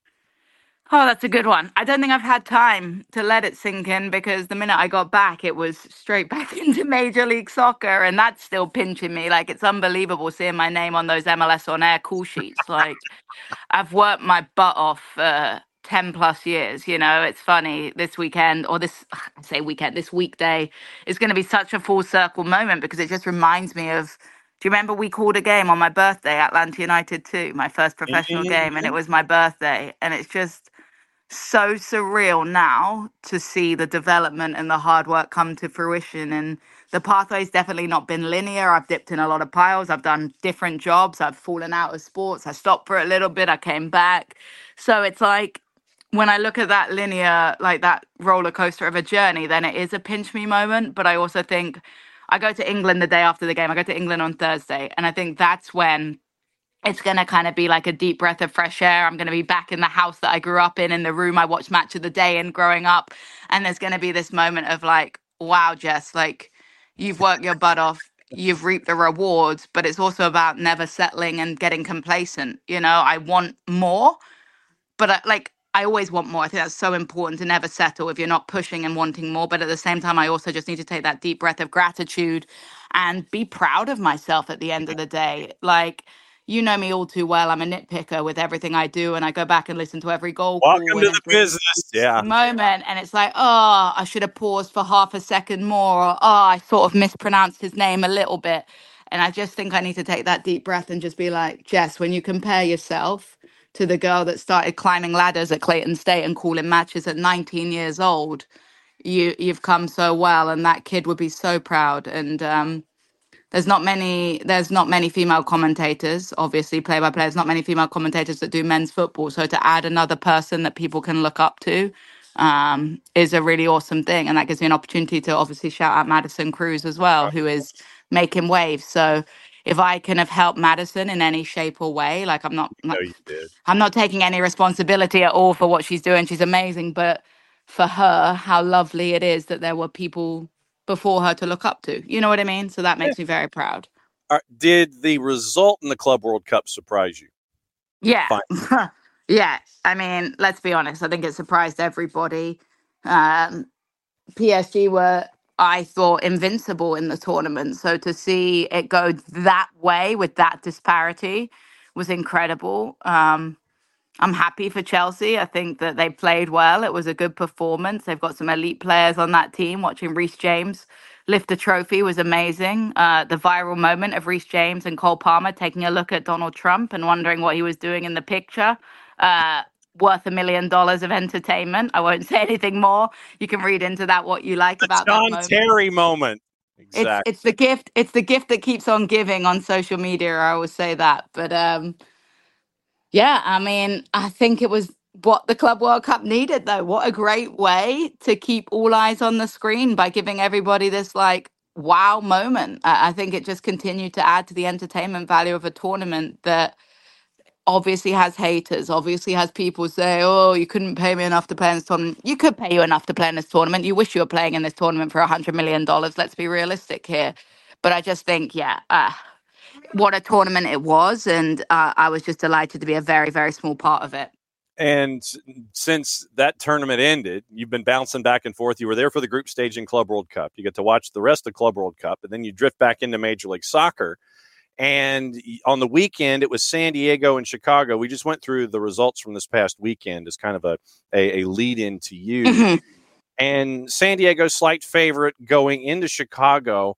Oh, that's a good one. I don't think I've had time to let it sink in, because the minute I got back, it was straight back into Major League Soccer, and that's still pinching me. Like, it's unbelievable seeing my name on those M L S On Air call sheets. Like, I've worked my butt off uh ten plus years. You know, it's funny, this weekend, or this, I say weekend, this weekday is going to be such a full circle moment, because it just reminds me of, do you remember we called a game on my birthday, Atlanta United two, my first professional mm-hmm. game, and it was my birthday, and it's just so surreal now to see the development and the hard work come to fruition. And the pathway's definitely not been linear. I've dipped in a lot of piles. I've done different jobs. I've fallen out of sports. I stopped for a little bit. I came back. So it's like, when I look at that linear, like that roller coaster of a journey, then it is a pinch me moment. But I also think I go to England the day after the game. I go to England on Thursday. And I think that's when it's going to kind of be like a deep breath of fresh air. I'm going to be back in the house that I grew up in, in the room I watched Match of the Day in growing up. And there's going to be this moment of like, wow, Jess, like, you've worked your butt off. You've reaped the rewards. But it's also about never settling and getting complacent. You know, I want more. But I, like, I always want more. I think that's so important, to never settle if you're not pushing and wanting more. But at the same time, I also just need to take that deep breath of gratitude and be proud of myself at the end of the day. Like, you know me all too well. I'm a nitpicker with everything I do, and I go back and listen to every goal. Welcome to the business. Yeah. Moment. And it's like, oh, I should have paused for half a second more. Or, oh, I sort of mispronounced his name a little bit. And I just think I need to take that deep breath and just be like, Jess, when you compare yourself to the girl that started climbing ladders at Clayton State and calling matches at nineteen years old, you, you've come so well, and that kid would be so proud. And um, there's not many there's not many female commentators, obviously play-by-play. There's not many female commentators that do men's football. So to add another person that people can look up to um, is a really awesome thing. And that gives me an opportunity to obviously shout out Madison Cruz as well, who is making waves. So if I can have helped Madison in any shape or way, like I'm not, No, you did. I'm not taking any responsibility at all for what she's doing. She's amazing, but for her, how lovely it is that there were people before her to look up to. You know what I mean? So that makes me very proud. Uh, did the result in the Club World Cup surprise you? Yeah. Yeah. I mean, let's be honest. I think it surprised everybody. Um, P S G were, I thought, invincible in the tournament. So to see it go that way with that disparity was incredible. Um, I'm happy for Chelsea. I think that they played well. It was a good performance. They've got some elite players on that team. Watching Reece James lift the trophy was amazing. Uh, the viral moment of Reece James and Cole Palmer taking a look at Donald Trump and wondering what he was doing in the picture. Uh, worth a million dollars of entertainment. I won't say anything more. You can read into that what you like the about John that moment. Terry moment. Exactly. It's, it's the gift. It's the gift that keeps on giving on social media. I always say that. But um, yeah, I mean, I think it was what the Club World Cup needed, though. What a great way to keep all eyes on the screen by giving everybody this like wow moment. I, I think it just continued to add to the entertainment value of a tournament that obviously has haters, obviously has people say, oh, you couldn't pay me enough to play in this tournament. You could pay you enough to play in this tournament. You wish you were playing in this tournament for one hundred million dollars. Let's be realistic here. But I just think, yeah, uh, what a tournament it was. And uh, I was just delighted to be a very, very small part of it. And since that tournament ended, you've been bouncing back and forth. You were there for the group stage in Club World Cup. You get to watch the rest of Club World Cup, and then you drift back into Major League Soccer. And on the weekend, it was San Diego and Chicago. We just went through the results from this past weekend as kind of a, a, a lead in to you. Mm-hmm. And San Diego's slight favorite going into Chicago.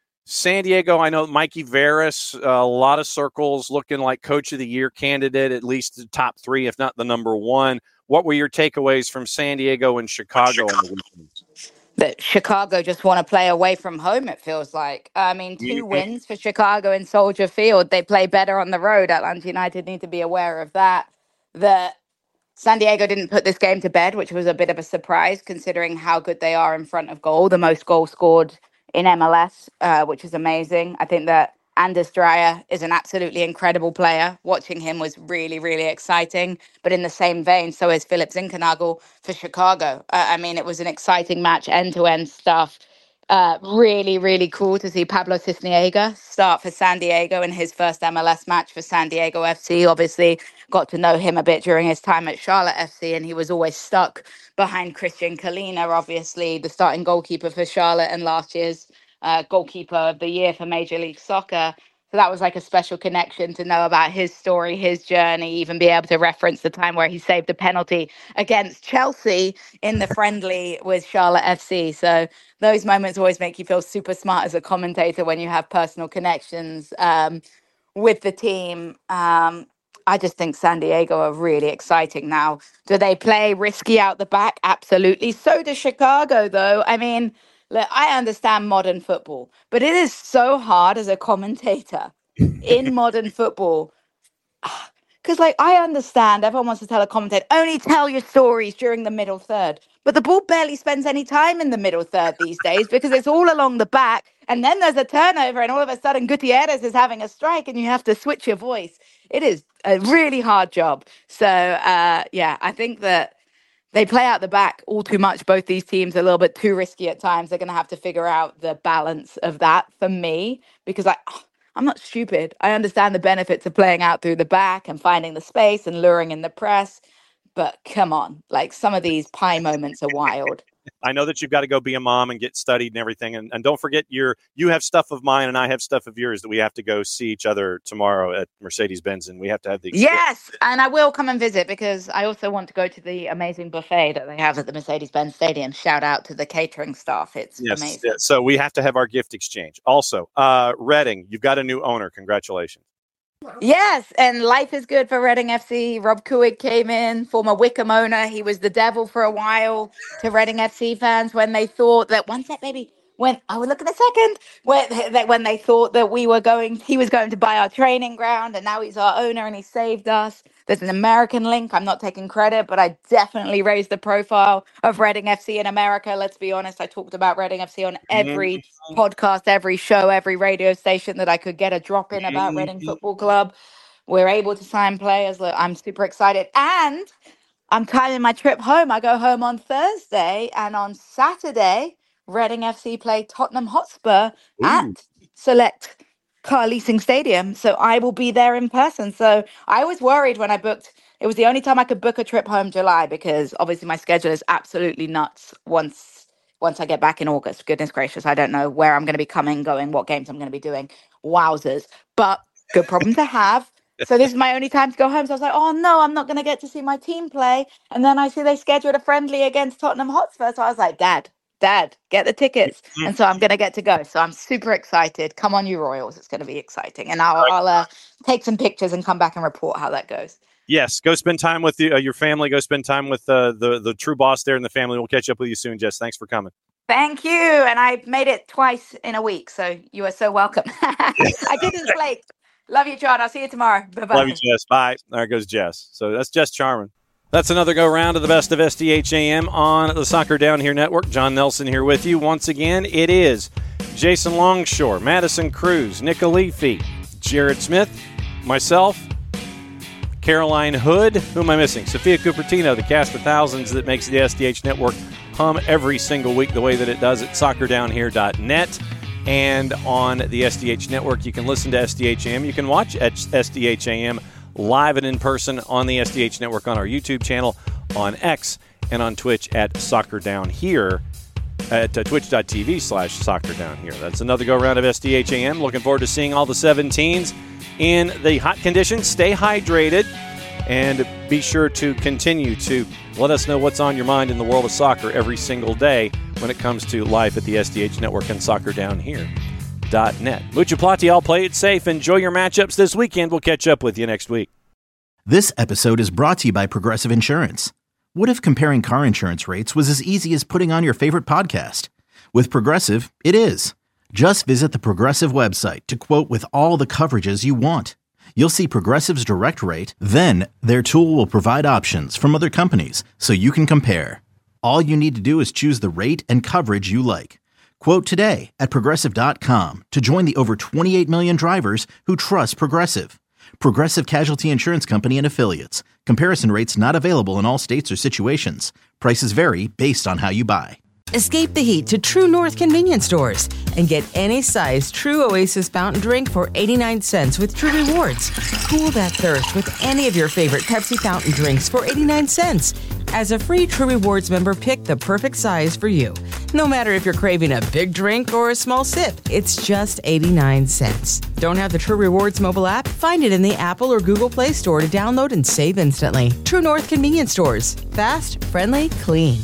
San Diego, I know Mikey Veras, uh, a lot of circles looking like Coach of the Year candidate, at least the top three, if not the number one. What were your takeaways from San Diego and Chicago on the weekend? That Chicago just want to play away from home, it feels like. I mean, two mm-hmm. wins for Chicago in Soldier Field. They play better on the road. Atlanta United need to be aware of that. That San Diego didn't put this game to bed, which was a bit of a surprise considering how good they are in front of goal. The most goals scored in M L S, uh, which is amazing. I think that Anders Dreyer is an absolutely incredible player. Watching him was really, really exciting. But in the same vein, so is Philip Zinckernagel for Chicago. Uh, I mean, it was an exciting match, end-to-end stuff. Uh, really, really cool to see Pablo Cisniega start for San Diego in his first M L S match for San Diego F C. Obviously, got to know him a bit during his time at Charlotte F C, and he was always stuck behind Christian Kalina, obviously the starting goalkeeper for Charlotte and last year's uh, goalkeeper of the year for Major League Soccer. So that was like a special connection to know about his story, his journey, even be able to reference the time where he saved a penalty against Chelsea in the friendly with Charlotte F C. So those moments always make you feel super smart as a commentator when you have personal connections um, with the team. Um, I just think San Diego are really exciting now. Do they play risky out the back? Absolutely. So does Chicago, though. I mean, look, I understand modern football, but it is so hard as a commentator in modern football. Because, like, I understand everyone wants to tell a commentator, only tell your stories during the middle third. But the ball barely spends any time in the middle third these days because it's all along the back. And then there's a turnover and all of a sudden Gutierrez is having a strike and you have to switch your voice. It is a really hard job. So, uh, yeah, I think that they play out the back all too much. Both these teams are a little bit too risky at times. They're going to have to figure out the balance of that for me because I... Oh, I'm not stupid. I understand the benefits of playing out through the back and finding the space and luring in the press. But come on, like some of these pie moments are wild. I know that you've got to go be a mom and get studied and everything. And, and don't forget, your you have stuff of mine and I have stuff of yours that we have to go see each other tomorrow at Mercedes-Benz. And we have to have the experience. Yes, and I will come and visit because I also want to go to the amazing buffet that they have at the Mercedes-Benz Stadium. Shout out to the catering staff. It's yes, amazing. Yes. So we have to have our gift exchange. Also, uh, Reading, you've got a new owner. Congratulations. Yes, and life is good for Reading F C. Rob Kuig came in, former Wickham owner. He was the devil for a while to Reading F C fans when they thought that one sec, baby, when I would look at a second when, when they thought that we were going, he was going to buy our training ground, and now he's our owner and he saved us. There's an American link. I'm not taking credit, but I definitely raised the profile of Reading F C in America. Let's be honest. I talked about Reading F C on every mm-hmm. podcast, every show, every radio station that I could get a drop in about mm-hmm. Reading Football Club. We're able to sign players. I'm super excited. And I'm timing my trip home. I go home on Thursday, and on Saturday, Reading F C play Tottenham Hotspur Ooh. At Select Car Leasing Stadium. So I will be there in person. So I was worried when I booked. It was the only time I could book a trip home July, because obviously my schedule is absolutely nuts once once I get back in August. Goodness gracious, I don't know where I'm going to be coming, going, what games I'm going to be doing. Wowzers. But good problem to have. So this is my only time to go home. So I was like, oh no, I'm not going to get to see my team play. And then I see they scheduled a friendly against Tottenham Hotspur. So I was like, Dad, Dad, get the tickets. And so I'm going to get to go. So I'm super excited. Come on, you Royals. It's going to be exciting. And I'll, I'll uh, take some pictures and come back and report how that goes. Yes, go spend time with you, uh, your family. Go spend time with uh, the, the true boss there and the family. We'll catch up with you soon, Jess. Thanks for coming. Thank you. And I made it twice in a week. So you are so welcome. I didn't flake. Love you, John. I'll see you tomorrow. Bye-bye. Love you, Jess. Bye. There goes Jess. So that's Jess Charman. That's another go-round of the best of S D H A M on the Soccer Down Here Network. John Nelson here with you. Once again, it is Jason Longshore, Madison Cruz, Nick Alifi, Jared Smith, myself, Caroline Hood. Who am I missing? Sophia Cupertino, the cast of thousands that makes the S D H Network hum every single week the way that it does at soccer down here dot net. And on the S D H Network, you can listen to S D H A M. You can watch at S D H A M live and in person on the S D H Network on our YouTube channel, on X, and on Twitch at Soccer Down Here at uh, twitch.tv slash Soccer Down Here. That's another go-round of S D H A M. Looking forward to seeing all the seventeens in the hot conditions. Stay hydrated, and be sure to continue to let us know what's on your mind in the world of soccer every single day when it comes to life at the S D H Network and Soccer Down Here dot net. Mucha Plati, all play it safe. Enjoy your matchups this weekend. We'll catch up with you next week. This episode is brought to you by Progressive Insurance. What if comparing car insurance rates was as easy as putting on your favorite podcast? With Progressive, it is. Just visit the Progressive website to quote with all the coverages you want. You'll see Progressive's direct rate, then their tool will provide options from other companies so you can compare. All you need to do is choose the rate and coverage you like. Quote today at Progressive dot com to join the over twenty-eight million drivers who trust Progressive. Progressive Casualty Insurance Company and Affiliates. Comparison rates not available in all states or situations. Prices vary based on how you buy. Escape the heat to True North convenience stores and get any size True Oasis fountain drink for eighty-nine cents with True Rewards. Cool that thirst with any of your favorite Pepsi fountain drinks for eighty-nine cents. As a free True Rewards member, pick the perfect size for you. No matter if you're craving a big drink or a small sip, it's just eighty-nine cents. Don't have the True Rewards mobile app? Find it in the Apple or Google Play Store to download and save instantly. True North convenience stores. Fast, friendly, clean.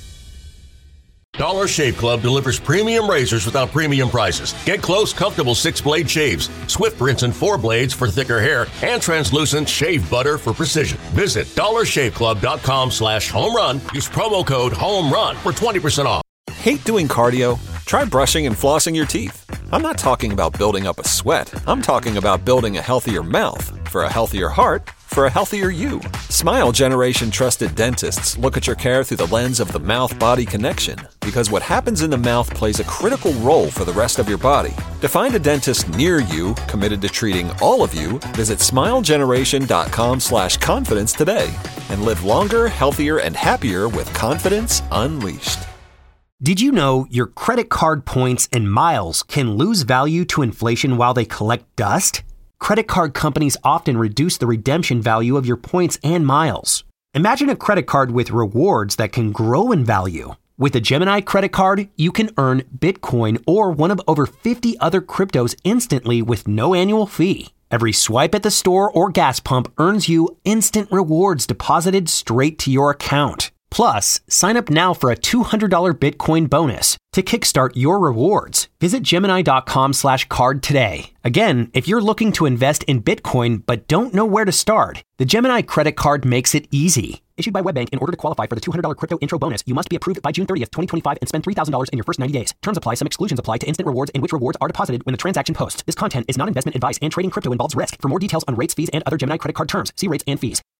Dollar Shave Club delivers premium razors without premium prices. Get close, comfortable six-blade shaves, swift rinse and four blades for thicker hair, and translucent shave butter for precision. Visit dollar shave club dot com slash home run. Use promo code HOMERUN for twenty percent off. Hate doing cardio? Try brushing and flossing your teeth. I'm not talking about building up a sweat. I'm talking about building a healthier mouth. For a healthier heart, for a healthier you. Smile Generation trusted dentists look at your care through the lens of the mouth-body connection, because what happens in the mouth plays a critical role for the rest of your body. To find a dentist near you committed to treating all of you, visit smile generation dot com slash confidence today and live longer, healthier, and happier with confidence unleashed. Did you know your credit card points and miles can lose value to inflation while they collect dust? Credit card companies often reduce the redemption value of your points and miles. Imagine a credit card with rewards that can grow in value. With a Gemini credit card, you can earn Bitcoin or one of over fifty other cryptos instantly with no annual fee. Every swipe at the store or gas pump earns you instant rewards deposited straight to your account. Plus, sign up now for a two hundred dollars Bitcoin bonus to kickstart your rewards. Visit Gemini dot com slash card today. Again, if you're looking to invest in Bitcoin but don't know where to start, the Gemini credit card makes it easy. Issued by WebBank. In order to qualify for the two hundred dollars crypto intro bonus, you must be approved by June thirtieth, twenty twenty-five and spend three thousand dollars in your first ninety days. Terms apply. Some exclusions apply to instant rewards in which rewards are deposited when the transaction posts. This content is not investment advice and trading crypto involves risk. For more details on rates, fees, and other Gemini credit card terms, see rates and fees.